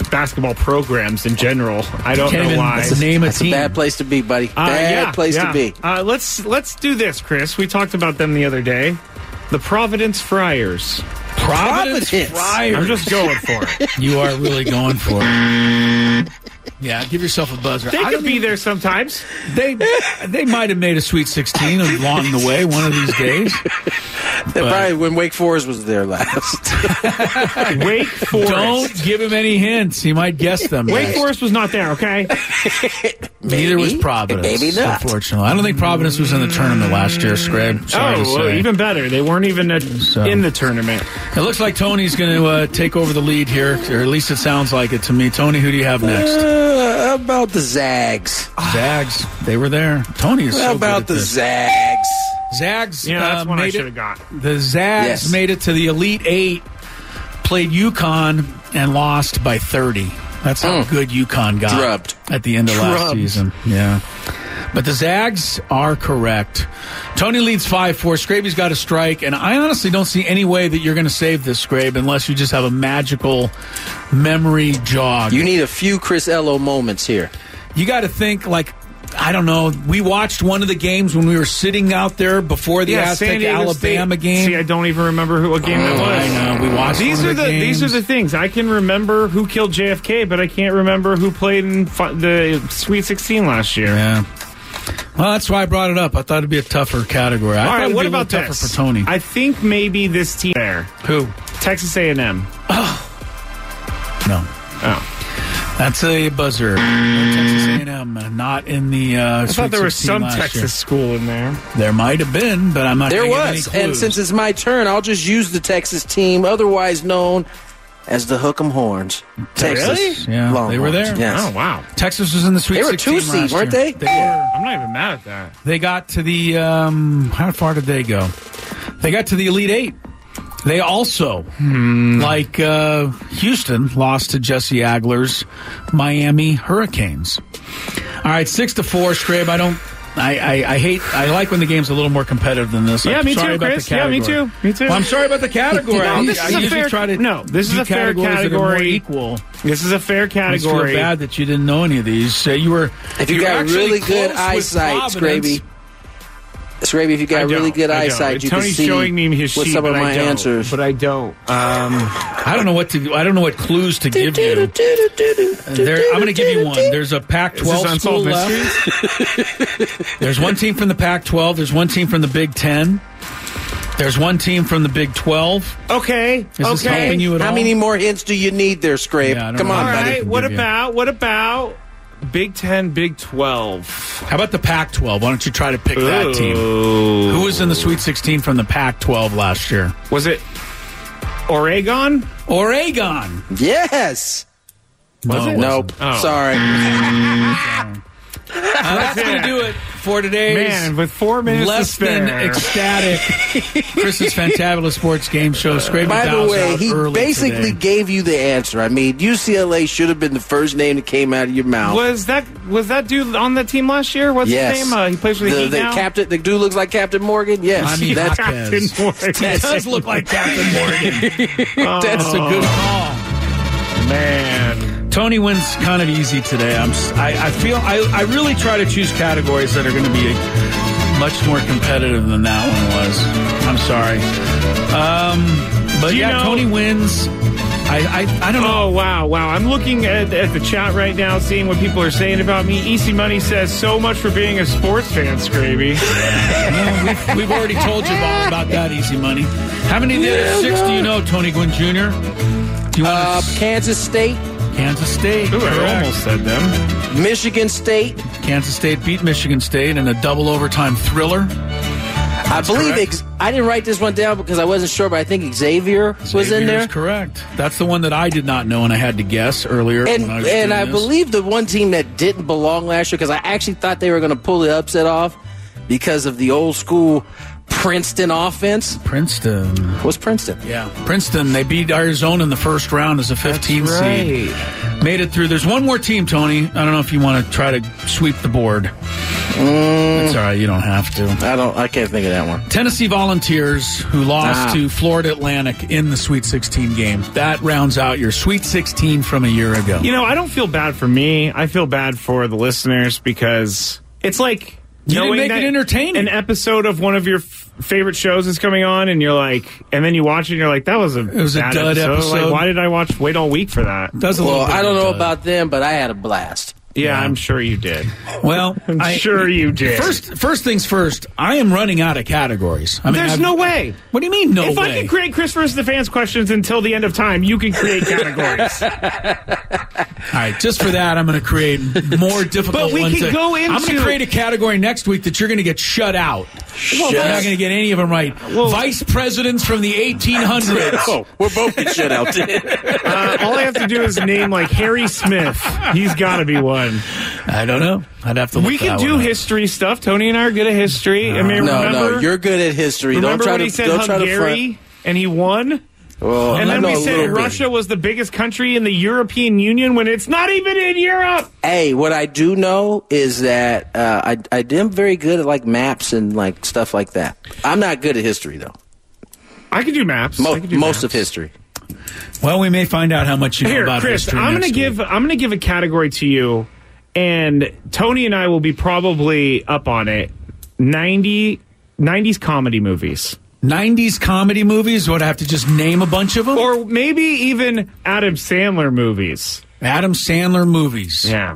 basketball programs in general. I don't know why. That's a bad place to be, buddy. Bad place to be. Let's do this, Chris. We talked about them the other day. The Providence Friars. Providence Friars. I'm just going for it. You are really going for it. Yeah, give yourself a buzzer. They could be there sometimes. They might have made a Sweet 16 along the way one of these days. Probably when Wake Forest was there last. Wake Forest. Don't give him any hints. He might guess them. Wake Forest was not there, okay? Neither was Providence. Maybe not. Unfortunately. I don't think Providence was in the tournament last year, Scrabe. Even better. They weren't even in the tournament. It looks like Tony's going to take over the lead here, or at least it sounds like it to me. Tony, who do you have next? How about the Zags? Zags. They were there. Tony is How so about good at the this. Zags? Zags. Yeah, that's one I should have got. The Zags made it to the Elite Eight, played UConn, and lost by 30. That's how good UConn got Drubbed. at the end of last season. Yeah. But the Zags are correct. Tony leads 5-4. Scraby's got a strike, and I honestly don't see any way that you're going to save this, Scrabe, unless you just have a magical memory jog. You need a few Chris Ello moments here. You got to think, like, I don't know. We watched one of the games when we were sitting out there before the Aztec-Alabama game. See, I don't even remember what game it was. I know. We watched these one of the games. These are the things. I can remember who killed JFK, but I can't remember who played in the Sweet 16 last year. Yeah. Well, that's why I brought it up. I thought it'd be a tougher category. All right, what about this? Tougher for Tony. I think maybe this team there. Who? Texas A&M. Oh. No. Oh. That's a buzzer. Texas A&M, not in the I thought there was Sweet 16 some last Texas year. school in there. There might have been, but I'm not There going to give any was. clues. And since it's my turn, I'll just use the Texas team, otherwise known as the Hook'em Horns. Texas. Really? Yeah, Longhorns. they were there. Yes. Oh, wow. Texas was in the Sweet They were 16 2 seed, last weren't year. they? I'm not even mad at that. They got to the, how far did they go? They got to the Elite Eight. They also, like Houston, lost to Jesse Agler's Miami Hurricanes. All right, 6-4, Scrabe. I like when the game's a little more competitive than this. Yeah, I'm me sorry too, about Chris. The Yeah, category. me too. Well, I'm sorry about the category. No, this is I a usually fair. try to No, this is do a fair categories that are more category. equal. This is a fair I just category. feel bad that you didn't know any of these. You were. If you got actually really good close with eyesight, Providence. Scraby. Scraby, if you got really good eyesight, you can Tony's see showing me his what sheet, some of but my I don't. answers. But I don't. I don't know what to. I don't know what clues to give you. I'm going to give you one. There's a Pac-12 school left. There's one team from the Pac-12. There's one team from the Big Ten. There's one team from the Big 12. Okay. Is this helping you at all? How many more hints do you need there, Scrape? Yeah, Come on, All buddy. right. What about Big 10, Big 12? How about the Pac-12? Why don't you try to pick that team? Who was in the Sweet 16 from the Pac-12 last year? Was it Oregon? Oregon. Yes. Was it? Nope. Oh. Sorry. That's going to do it for today's Man, with 4 minutes less to spare. than ecstatic Chris's Fantabulous Sports Game Show. By the way, he basically gave you the answer. I mean, UCLA should have been the first name that came out of your mouth. Was that dude on that team last year? What's his name? He plays for the Heat now? Captain, the dude looks like Captain Morgan. Yes, I mean, that's Captain Morgan. He does look like Captain Morgan. That's a good call. Man. Tony wins kind of easy today. I really try to choose categories that are going to be much more competitive than that one was. I'm sorry. But yeah, Tony wins. I don't know. Oh, wow. I'm looking at the chat right now, seeing what people are saying about me. Easy Money says, so much for being a sports fan, Scraby. No, we've already told you all about that, Easy Money. How many of the other 6 do you know, Tony Gwynn Jr.? Do you want Kansas State. Kansas State. Ooh, I almost said them. Michigan State. Kansas State beat Michigan State in a double overtime thriller. I believe I didn't write this one down because I wasn't sure, but I think Xavier was in there. Correct. That's the one that I did not know and I had to guess earlier. And I believe the one team that didn't belong last year, because I actually thought they were going to pull the upset off because of the old school Princeton offense. Princeton. What's Princeton? Yeah. Princeton, they beat Arizona in the first round as a 15 seed. Made it through. There's one more team, Tony. I don't know if you want to try to sweep the board. It's all right. You don't have to. I can't think of that one. Tennessee Volunteers, who lost to Florida Atlantic in the Sweet 16 game. That rounds out your Sweet 16 from a year ago. You know, I don't feel bad for me. I feel bad for the listeners because it's like you didn't make it entertaining. An episode of one of your favorite shows is coming on, and you're like, and then you watch it, and you're like, that was a bad dud episode. Like, why did I wait all week for that? I don't know about them, but I had a blast. Yeah, I'm sure you did. Well, I'm sure you did. First things first, I am running out of categories. I mean, There's no way. What do you mean, no way? If I can create Chris versus the Fans questions until the end of time, you can create categories. All right, just for that, I'm going to create more difficult ones. But we can go into... I'm going to create a category next week that you're going to get shut out. Well, you're not going to get any of them right. Vice presidents from the 1800s. Oh, we're both getting shut out. All I have to do is name, like, Harry Smith. He's got to be one. I don't know. I'd have to look We can do history stuff. Tony and I are good at history. I mean, no, you're good at history. Remember don't try when to, he said don't try Hungary and he won? Well, and then we said Russia was the biggest country in the European Union when it's not even in Europe. Hey, what I do know is that I am very good at like maps and like stuff like that. I'm not good at history though. I can do maps. Most of history. Well, we may find out how much you know about Chris, history. I'm going to give a category to you, and Tony and I will be probably up on it. 90s comedy movies. 90s comedy movies? Would I have to just name a bunch of them? Or maybe even Adam Sandler movies. Adam Sandler movies. Yeah.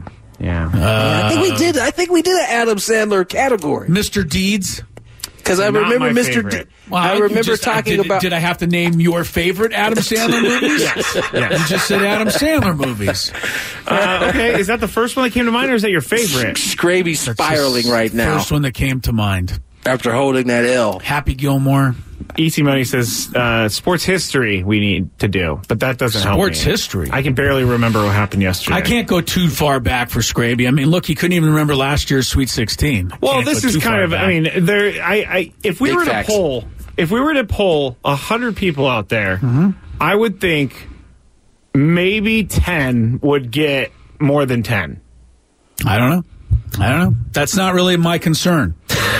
I think we did an Adam Sandler category. Mr. Deeds. Because I remember Mr. D. Well, I remember talking about. Did I have to name your favorite Adam Sandler movies? Yes. You just said Adam Sandler movies. Okay, is that the first one that came to mind, or is that your favorite? Scraby's spiraling right now. First one that came to mind. After holding that L. Happy Gilmore. Easy Money says sports history we need to do, but that doesn't help me. Sports history? I can barely remember what happened yesterday. I can't go too far back for Scraby. I mean, look, he couldn't even remember last year's Sweet 16. Well, this is kind of, I mean, if we were to poll 100 people out there, I would think maybe 10 would get more than 10. I don't know. That's not really my concern.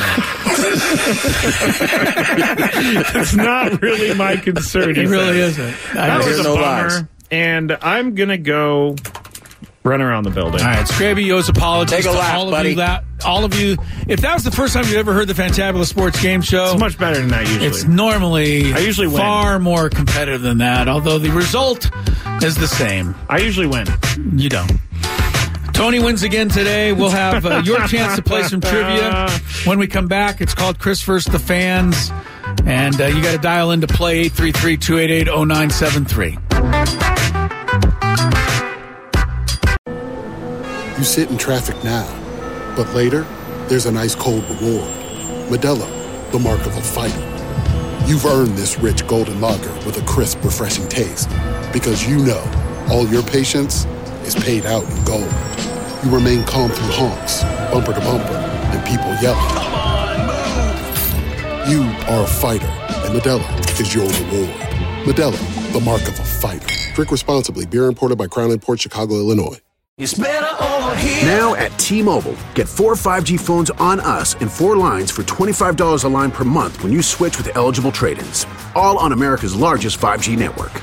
It's not really my concern. It really isn't. That was a bummer. And I'm going to go run around the building. All right, Scraby owes apologies Take a to lap, all buddy. of you. If that was the first time you ever heard the Fantabulous Sports Game Show, it's much better than that usually. It's normally I usually win. Far more competitive than that, although the result is the same. I usually win. You don't. Tony wins again today. We'll have your chance to play some trivia when we come back. It's called Chris vs. the Fans. And you got to dial in to play 833-288-0973. You sit in traffic now, but later, there's an ice cold reward. Modelo, the mark of a fighter. You've earned this rich golden lager with a crisp, refreshing taste. Because you know all your patience is paid out in gold. You remain calm through honks, bumper to bumper, and people yelling. Come on, move! You are a fighter, and Modelo is your reward. Modelo, the mark of a fighter. Drink responsibly. Beer imported by Crown Imports, Chicago, Illinois. It's better over here. Now at T-Mobile, get 4 5G phones on us and 4 lines for $25 a line per month when you switch with eligible trade-ins. All on America's largest 5G network.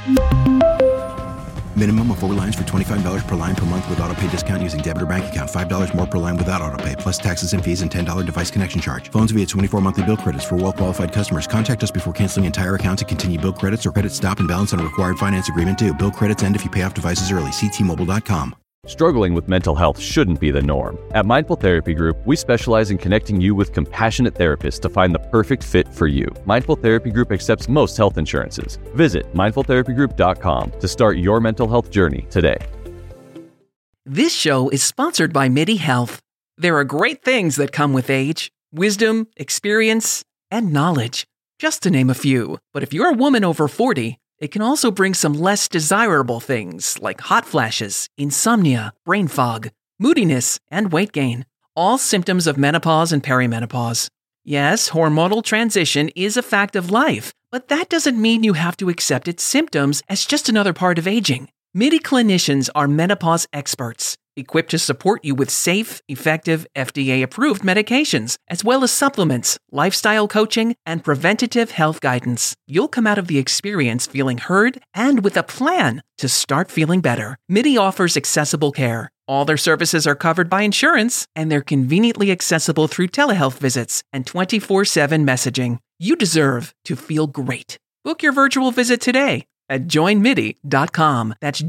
Minimum of 4 lines for $25 per line per month with autopay discount using debit or bank account. $5 more per line without autopay, plus taxes and fees and $10 device connection charge. Phones via 24 monthly bill credits for well-qualified customers. Contact us before canceling entire account to continue bill credits or credit stop and balance on a required finance agreement due. Bill credits end if you pay off devices early. See T-Mobile.com. Struggling with mental health shouldn't be the norm. At Mindful Therapy Group, we specialize in connecting you with compassionate therapists to find the perfect fit for you. Mindful Therapy Group accepts most health insurances. Visit mindfultherapygroup.com to start your mental health journey today. This show is sponsored by MIDI Health. There are great things that come with age: wisdom, experience, and knowledge, just to name a few. But if you're a woman over 40, it can also bring some less desirable things like hot flashes, insomnia, brain fog, moodiness, and weight gain, all symptoms of menopause and perimenopause. Yes, hormonal transition is a fact of life, but that doesn't mean you have to accept its symptoms as just another part of aging. MIDI clinicians are menopause experts, equipped to support you with safe, effective, FDA-approved medications, as well as supplements, lifestyle coaching, and preventative health guidance. You'll come out of the experience feeling heard and with a plan to start feeling better. MIDI offers accessible care. All their services are covered by insurance, and they're conveniently accessible through telehealth visits and 24/7 messaging. You deserve to feel great. Book your virtual visit today at joinmidi.com. That's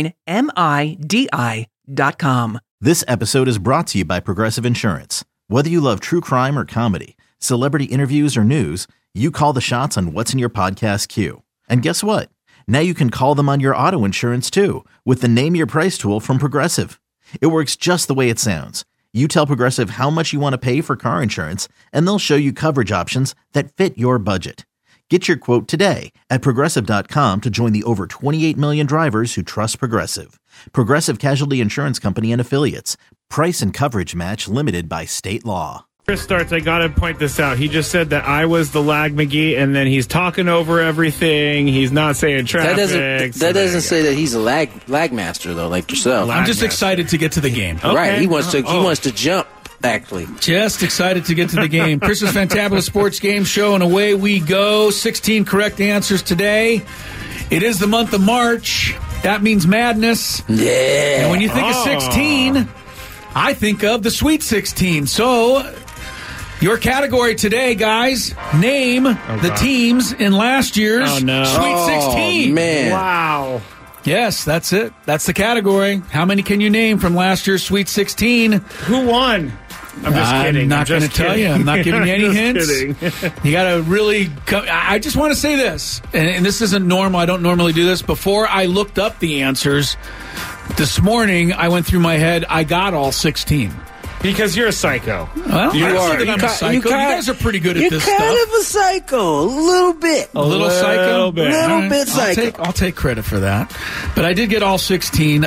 joinmidi.com. This episode is brought to you by Progressive Insurance. Whether you love true crime or comedy, celebrity interviews or news, you call the shots on what's in your podcast queue. And guess what? Now you can call them on your auto insurance too with the Name Your Price tool from Progressive. It works just the way it sounds. You tell Progressive how much you want to pay for car insurance, and they'll show you coverage options that fit your budget. Get your quote today at Progressive.com to join the over 28 million drivers who trust Progressive. Progressive Casualty Insurance Company and Affiliates. Price and coverage match limited by state law. Chris starts, I got to point this out. He just said that I was the Lag McGee, and then he's talking over everything. He's not saying traffic. That doesn't say that he's a lag master, though, like yourself. I'm just excited to get to the game. Okay. Right, he wants to jump. Actually, just excited to get to the game. Chris's Fantabulous Sports Game Show, and away we go. 16 correct answers today. It is the month of March. That means madness. Yeah. And when you think of 16, I think of the Sweet 16. So, your category today, guys, name the teams in last year's Sweet 16. Oh, man. Wow. Yes, that's it. That's the category. How many can you name from last year's Sweet 16? Who won? I'm just kidding. I'm not going to tell you. I'm not giving you any hints. You got to really I just want to say this, and this isn't normal. I don't normally do this. Before I looked up the answers this morning, I went through my head. I got all 16. Because you're a psycho. Well, you are. I'm a psycho. You guys are pretty good at this stuff. You're kind of a psycho. A little bit. A little psycho? A little bit psycho. I'll take credit for that. But I did get all 16.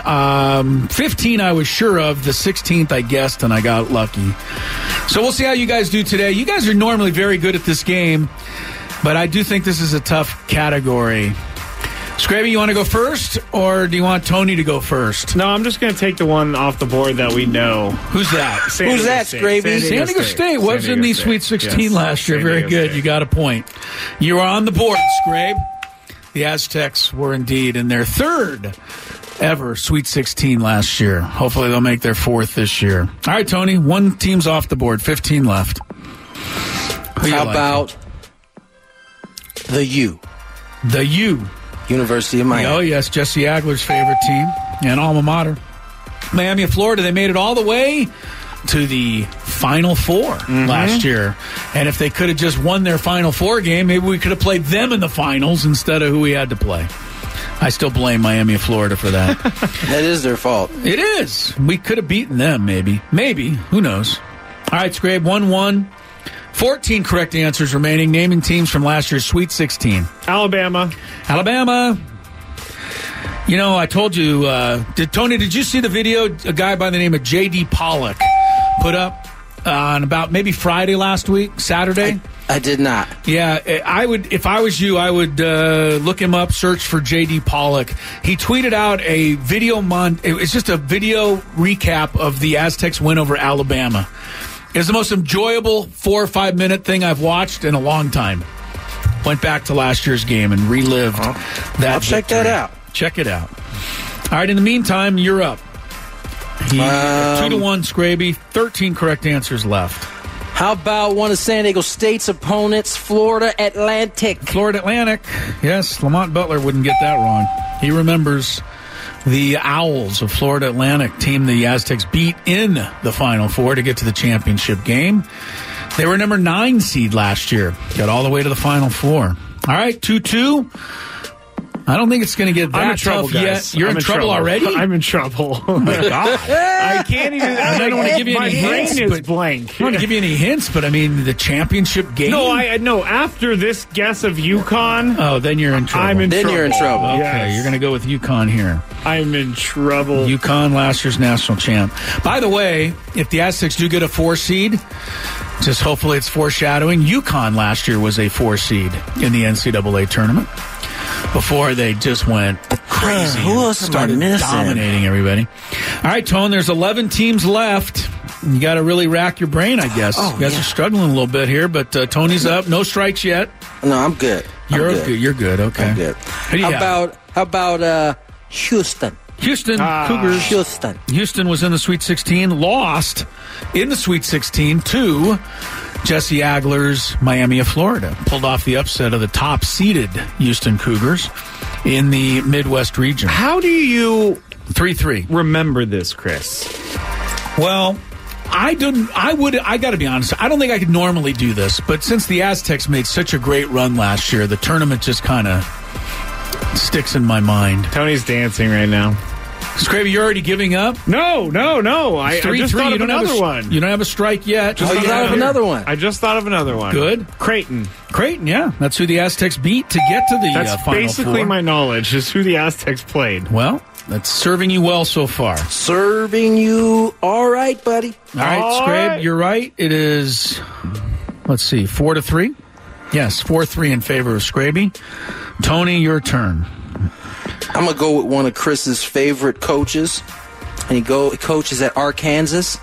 15 I was sure of. The 16th I guessed, and I got lucky. So we'll see how you guys do today. You guys are normally very good at this game, but I do think this is a tough category. Scraby, you want to go first, or do you want Tony to go first? No, I'm just going to take the one off the board that we know. Who's that? Who's that, Scraby? San Diego State was in the Sweet 16 last year. Very good. You got a point. You are on the board, Scrabe. The Aztecs were indeed in their third ever Sweet 16 last year. Hopefully they'll make their fourth this year. All right, Tony, one team's off the board, 15 left. How about the U? The U. University of Miami. Oh, yes, Jesse Agler's favorite team and alma mater. Miami of Florida, they made it all the way to the Final Four last year. And if they could have just won their Final Four game, maybe we could have played them in the finals instead of who we had to play. I still blame Miami of Florida for that. That is their fault. It is. We could have beaten them, maybe. Maybe. Who knows? All right, Scrabe, 1-1. 14 correct answers remaining. Naming teams from last year's Sweet 16. Alabama. You know, I told you, did you see the video a guy by the name of J.D. Pollock put up on about maybe Friday last week, Saturday? I did not. Yeah, I would. If I was you, I would look him up, search for J.D. Pollock. He tweeted out a video it's just a video recap of the Aztecs' win over Alabama. It was the most enjoyable 4 or 5 minute thing I've watched in a long time. Went back to last year's game and relived that. I'll check that out. Check it out. All right, in the meantime, you're up. 2-1, Scraby. 13 correct answers left. How about one of San Diego State's opponents, Florida Atlantic? Florida Atlantic. Yes, Lamont Butler wouldn't get that wrong. He remembers the Owls of Florida Atlantic, team the Aztecs beat in the Final Four to get to the championship game. They were number 9 seed last year. Got all the way to the Final Four. All right, 2-2. I don't think it's going to get that I'm in trouble, tough guys. yet. You're in trouble already? I'm in trouble. Oh, my God. I can't even. I don't want to give you any hints. My brain is blank. I don't want to give you any hints, but I mean, the championship game? No, after this guess of UConn. Oh, then you're in trouble. I'm in trouble. Then you're in trouble. Okay, Yes. you're going to go with UConn here. I'm in trouble. UConn, last year's national champ. By the way, if the Aztecs do get a 4 seed, just hopefully it's foreshadowing, UConn last year was a 4 seed in the NCAA tournament before they just went crazy. Who else started am I missing? dominating everybody. All right, Tone, there's 11 teams left. You got to really rack your brain, I guess. You guys are struggling a little bit here, but Tony's up. No strikes yet. No, I'm good. You're good. Okay. I'm good. Who do you have? How about Houston? Houston Cougars. Houston was in the Sweet 16, lost in the Sweet 16 to Jesse Agler's Miami of Florida. Pulled off the upset of the top-seeded Houston Cougars in the Midwest region. How do you 3-3 remember this, Chris? Well, I got to be honest, I don't think I could normally do this, but since the Aztecs made such a great run last year, the tournament just kind of sticks in my mind. Tony's dancing right now. Scraby, you're already giving up? No. I just thought of another one. You don't have a strike yet. You thought of another one. I just thought of another one. Good. Creighton, yeah. That's who the Aztecs beat to get to the That's Final basically Four. my knowledge, is who the Aztecs played. Well, that's serving you well so far. Serving you all right, buddy. All right, All Scrabe, right. you're right. It is, 4-3. Yes, 4-3 in favor of Scraby. Tony, your turn. I'm going to go with one of Chris's favorite coaches. And he coaches at Arkansas.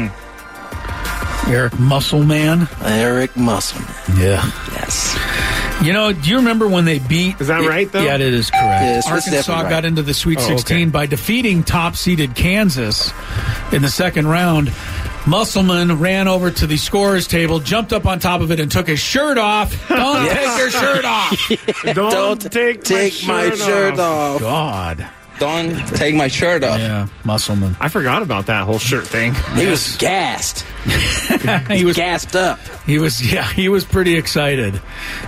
Eric Musselman. Eric Musselman. Yeah. Yes. You know, do you remember when they beat... Is that right, though? Yeah, it is correct. Yes, that's Arkansas definitely right. got into the Sweet 16 by defeating top-seeded Kansas in the second round. Musselman ran over to the scorer's table, jumped up on top of it, and took his shirt off. Don't take your shirt off. Don't take my shirt off. God. Don't take my shirt off. Yeah, Musselman. I forgot about that whole shirt thing. He was gassed. He was gassed up. He was pretty excited.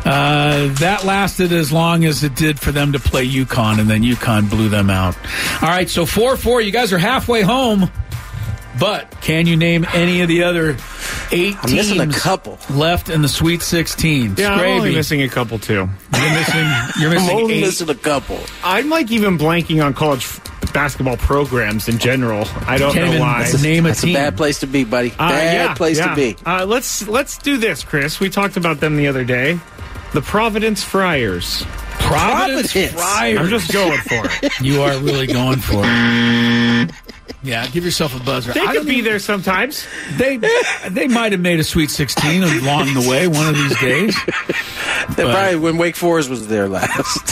That lasted as long as it did for them to play UConn, and then UConn blew them out. All right, so 4-4. You guys are halfway home. But can you name any of the other 8 I'm missing a couple left in the Sweet 16? Yeah, I'm only missing a couple, too. You're missing I'm only 8. missing a couple. I'm even blanking on college basketball programs in general. I don't know why. Name a That's team. a bad place to be, buddy. Bad place to be. Let's do this, Chris. We talked about them the other day. The Providence Friars. Providence Friars. I'm just going for it. You are really going for it. Yeah, give yourself a buzzer. They could be there sometimes. They might have made a Sweet 16 along the way one of these days. Probably when Wake Forest was there last.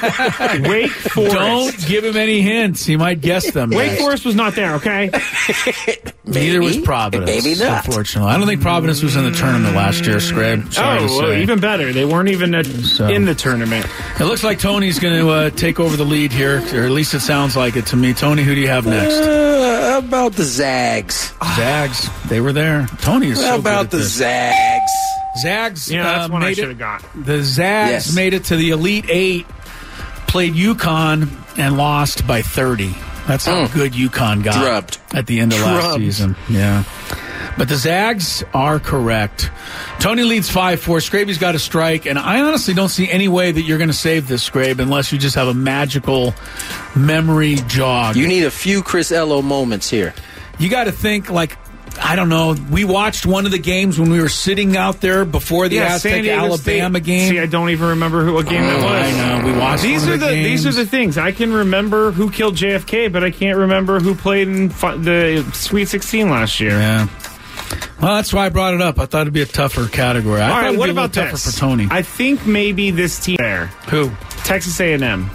Wake Forest. Don't give him any hints. He might guess them. Wake Forest was not there, okay? Neither was Providence. Maybe not. Unfortunately. I don't think Providence was in the tournament last year, Scrab. Sorry to say. Even better. They weren't even in the tournament. It looks like Tony's going to take over the lead here, or at least it sounds like it to me. Tony, who do you have next? How about the Zags? Zags. They were there. Tony is How so about good at the this. Zags? Zags. Yeah, that's one I made should it. have got. The Zags made it to the Elite 8, played UConn, and lost by 30. That's how good UConn got Drubbed. at the end of last season. Yeah. But the Zags are correct. Tony leads 5-4. Scraby's got a strike, and I honestly don't see any way that you're going to save this, Scrabe, unless you just have a magical memory jog. You need a few Chris Ello moments here. You got to think, like, I don't know. We watched one of the games when we were sitting out there before the Aztec-Alabama game. See, I don't even remember what game that was. I know. We watched These are the things. I can remember who killed JFK, but I can't remember who played in the Sweet 16 last year. Yeah. Well, that's why I brought it up. I thought it'd be a tougher category. All right, what about tougher this? for Tony? I think maybe this team there. Who? Texas A&M.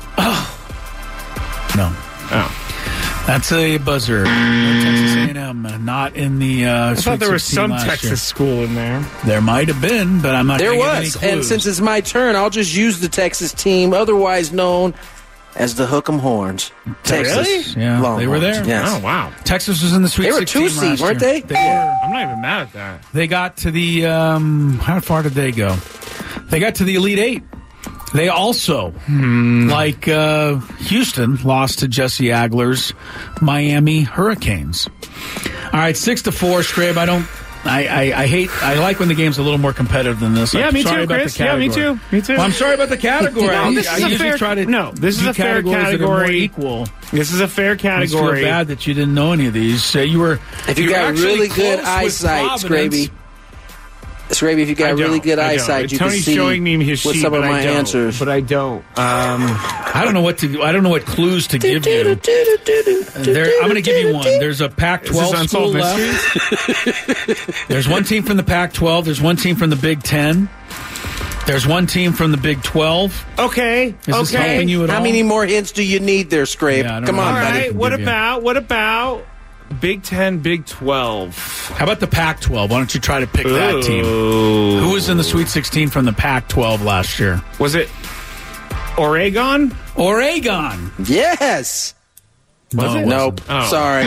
Oh. No. Oh. That's a buzzer. Texas A&M, not in the I thought there was 16 some last Texas year. school in there. There might have been, but I'm not There going to give any was. clues. And since it's my turn, I'll just use the Texas team, otherwise known as the Hook'em Horns. Texas. Really? Yeah, Longhorns. they were there. Yes. Oh, wow. Texas was in the Sweet They were 16 2 seed, last weren't year. they? were. I'm not even mad at that. They got to the, how far did they go? They got to the Elite 8. They also, like Houston, lost to Jesse Agler's Miami Hurricanes. All right, 6-4, Scrabe. I like when the game's a little more competitive than this. Yeah, I'm me sorry too, about Chris. The category. Yeah, me too. Well, I'm sorry about the category. This is a fair category. Equal. This is a fair category. I feel bad that you didn't know any of these. If you got really good eyesight, Scraby, if you got really good eyesight, you can see showing me his sheet, some of my answers. But I don't. I don't know what clues to give you. I'm going to give you one. There's a Pac-12 school left. There's one team from the Pac-12. There's one team from the Big Ten. There's one team from the Big 12. Okay. Is this helping you at all? How many more hints do you need there, Scrape? Come on, buddy. All right. What about Big 10, Big 12? How about the Pac-12? Why don't you try to pick that team? Who was in the Sweet 16 from the Pac-12 last year? Was it Oregon? Oregon. Yes. Was it? Nope. Oh. Sorry.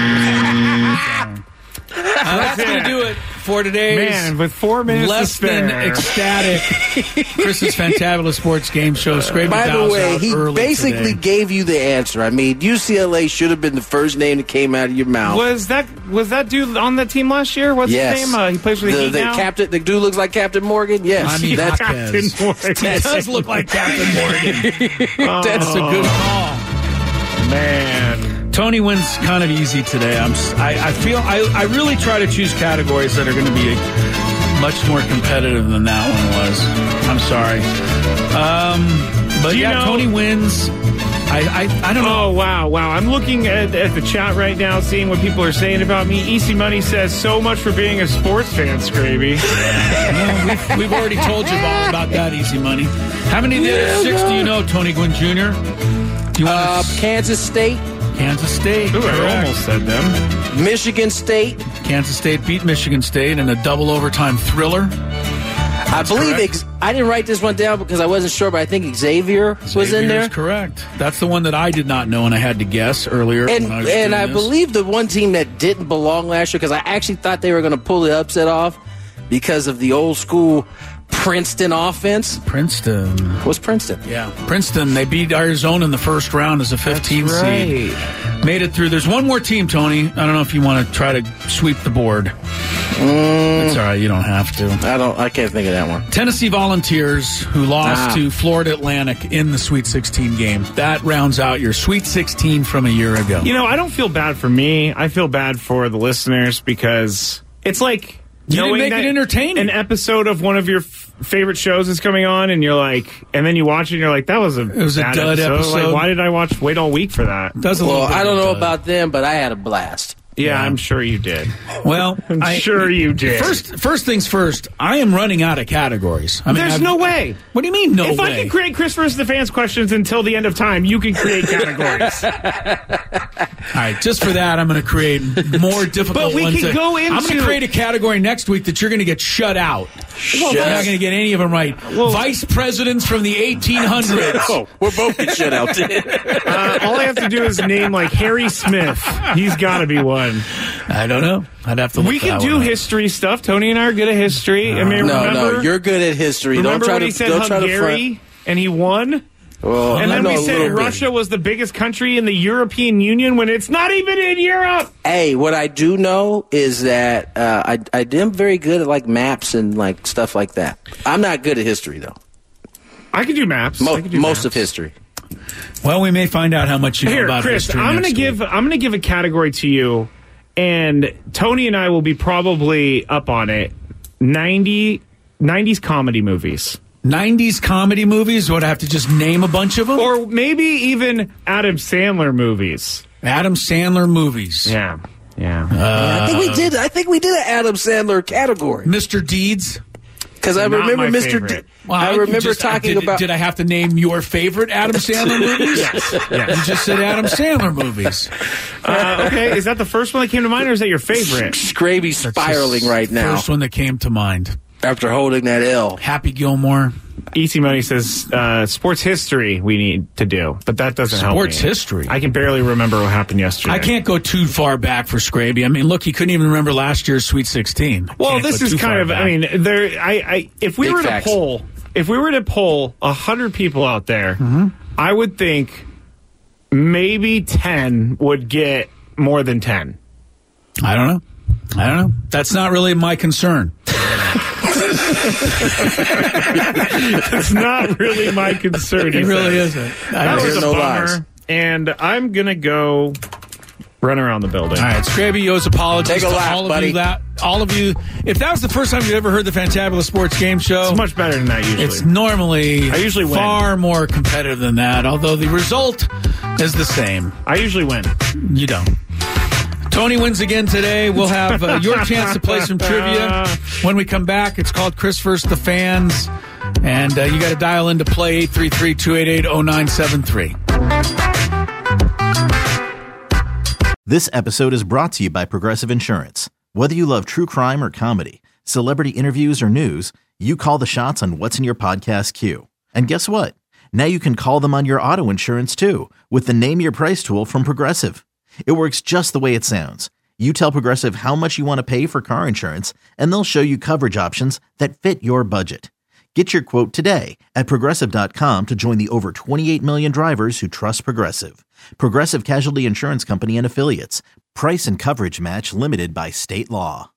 That's going to do it for today's with 4 minutes less than ecstatic Chris's Fantabulous Sports Game Show. By the way, he basically gave you the answer. I mean, UCLA should have been the first name that came out of your mouth. Was that dude on that team last year? What's his name? He plays for the Heat now? Captain, the dude looks like Captain Morgan? Yes. I mean, that's Captain Morgan. He does look like Captain Morgan. That's a good call. Man. Tony wins kind of easy today. I really try to choose categories that are going to be much more competitive than that one was. I'm sorry. Tony wins. I don't know. Oh, wow. I'm looking at the chat right now, seeing what people are saying about me. Easy Money says, so much for being a sports fan, Scraby. Yeah, we've already told you all about that, Easy Money. How many of the other 6 do you know, Tony Gwynn Jr.? Do you want Kansas State. Kansas State. Ooh, I almost said them. Michigan State. Kansas State beat Michigan State in a double overtime thriller. I believe I didn't write this one down because I wasn't sure, but I think Xavier was in there. Correct. That's the one that I did not know, and I had to guess earlier. And I believe the one team that didn't belong last year, because I actually thought they were going to pull the upset off because of the old school Princeton offense. Princeton. What's Princeton? Yeah. Princeton. They beat Arizona in the first round as a 15 seed. Made it through. There's one more team, Tony. I don't know if you want to try to sweep the board. It's all right. You don't have to. I can't think of that one. Tennessee Volunteers, who lost to Florida Atlantic in the Sweet 16 game. That rounds out your Sweet 16 from a year ago. You know, I don't feel bad for me. I feel bad for the listeners because it's like... You didn't make it entertaining. An episode of one of your favorite shows is coming on, and you're like, and then you watch it, and you're like, that was a dud episode. Like, why did I wait all week for that? I don't know about them, but I had a blast. Yeah, I'm sure you did. Well, I'm sure you did. First things first, I am running out of categories. I mean, there's no way. What do you mean, no way? If I can create Chris versus the Fans questions until the end of time, you can create categories. All right, just for that, I'm going to create more difficult ones. But we can go into... I'm going to create a category next week that you're going to get shut out. Well, you're not going to get any of them right. Well, Vice presidents from the 1800s. Oh, we're both getting shut out. All I have to do is name, like, Harry Smith. He's got to be one. I don't know. I'd have to look. We can do history stuff. Tony and I are good at history. I mean, no, you're good at history. Remember don't try when to, he said don't Hungary try and he won? Well, and then we said Russia was the biggest country in the European Union when it's not even in Europe. Hey, what I do know is that I am very good at like maps and like stuff like that. I'm not good at history though. I can do maps. Most of history. Well, we may find out how much you know about Chris, history. I'm going to give a category to you, and Tony and I will be probably up on it. 90s comedy movies. 90s comedy movies? Would I have to just name a bunch of them? Or maybe even Adam Sandler movies. Adam Sandler movies. Yeah. I think we did an Adam Sandler category. Mr. Deeds. Because I remember Mr. I remember talking about. Did I have to name your favorite Adam Sandler movies? Yes. You just said Adam Sandler movies. Okay, is that the first one that came to mind, or is that your favorite? Scraby's spiraling right now. First one that came to mind. After holding that L. Happy Gilmore. Easy Money says sports history we need to do, but that doesn't help me. Sports history? I can barely remember what happened yesterday. I can't go too far back for Scraby. I mean, look, he couldn't even remember last year's Sweet 16. Well, this is kind of, I mean, if we were to poll if we were to poll 100 people out there, Mm-hmm. I would think maybe 10 would get more than 10. I don't know. That's not really my concern. It's not really my concern. It really isn't. That was a bummer. And I'm going to go run around the building. All right, Scraby, you owe apologies Take a to lap, buddy. all of you. If that was the first time you ever heard the Fantabulous Sports Game Show, It's much better than that usually. it's normally I usually win. far more competitive than that, although the result is the same. I usually win. You don't. Tony wins again today. We'll have your chance to play some trivia when we come back. It's called Chris vs. the Fans, and you got to dial in to play 833-288-0973. This episode is brought to you by Progressive Insurance. Whether you love true crime or comedy, celebrity interviews or news, you call the shots on what's in your podcast queue. And guess what? Now you can call them on your auto insurance too with the Name Your Price tool from Progressive. It works just the way it sounds. You tell Progressive how much you want to pay for car insurance, and they'll show you coverage options that fit your budget. Get your quote today at Progressive.com to join the over 28 million drivers who trust Progressive. Progressive Casualty Insurance Company and Affiliates. Price and coverage match limited by state law.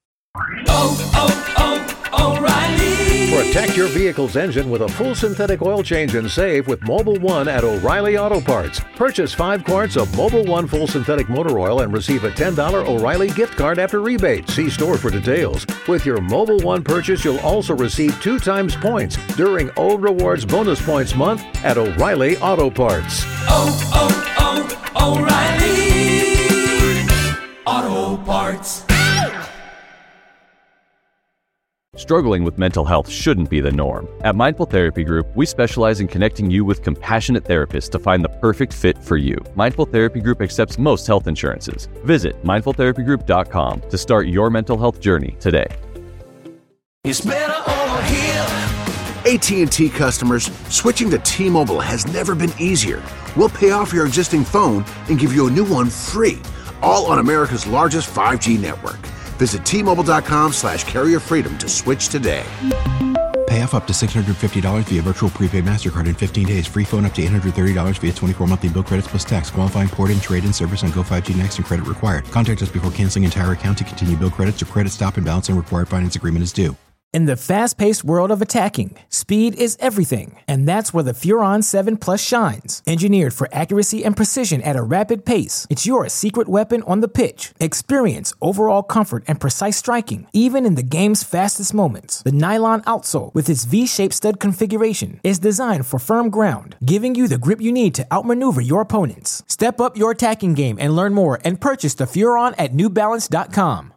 O'Reilly. Protect your vehicle's engine with a full synthetic oil change and save with Mobil 1 at O'Reilly Auto Parts. Purchase 5 quarts of Mobil 1 full synthetic motor oil and receive a $10 O'Reilly gift card after rebate. See store for details. With your Mobil 1 purchase, you'll also receive 2 times points during O Rewards Bonus Points Month at O'Reilly Auto Parts. O'Reilly Auto Parts. Struggling with mental health shouldn't be the norm. At Mindful Therapy Group, we specialize in connecting you with compassionate therapists to find the perfect fit for you. Mindful Therapy Group accepts most health insurances. Visit mindfultherapygroup.com to start your mental health journey today. It's better over here. AT&T customers, switching to T-Mobile has never been easier. We'll pay off your existing phone and give you a new one free, all on America's largest 5G network. Visit T-Mobile.com/carrierfreedom to switch today. Pay off up to $650 via virtual prepaid MasterCard in 15 days. Free phone up to $830 via 24 monthly bill credits plus tax. Qualifying port-in, trade-in service on Go 5G Next and credit required. Contact us before canceling entire account to continue bill credits or credit stop and balance and required finance agreement is due. In the fast-paced world of attacking, speed is everything, and that's where the Furon 7 Plus shines. Engineered for accuracy and precision at a rapid pace, it's your secret weapon on the pitch. Experience overall comfort and precise striking, even in the game's fastest moments. The nylon outsole, with its V-shaped stud configuration, is designed for firm ground, giving you the grip you need to outmaneuver your opponents. Step up your attacking game and learn more and purchase the Furon at NewBalance.com.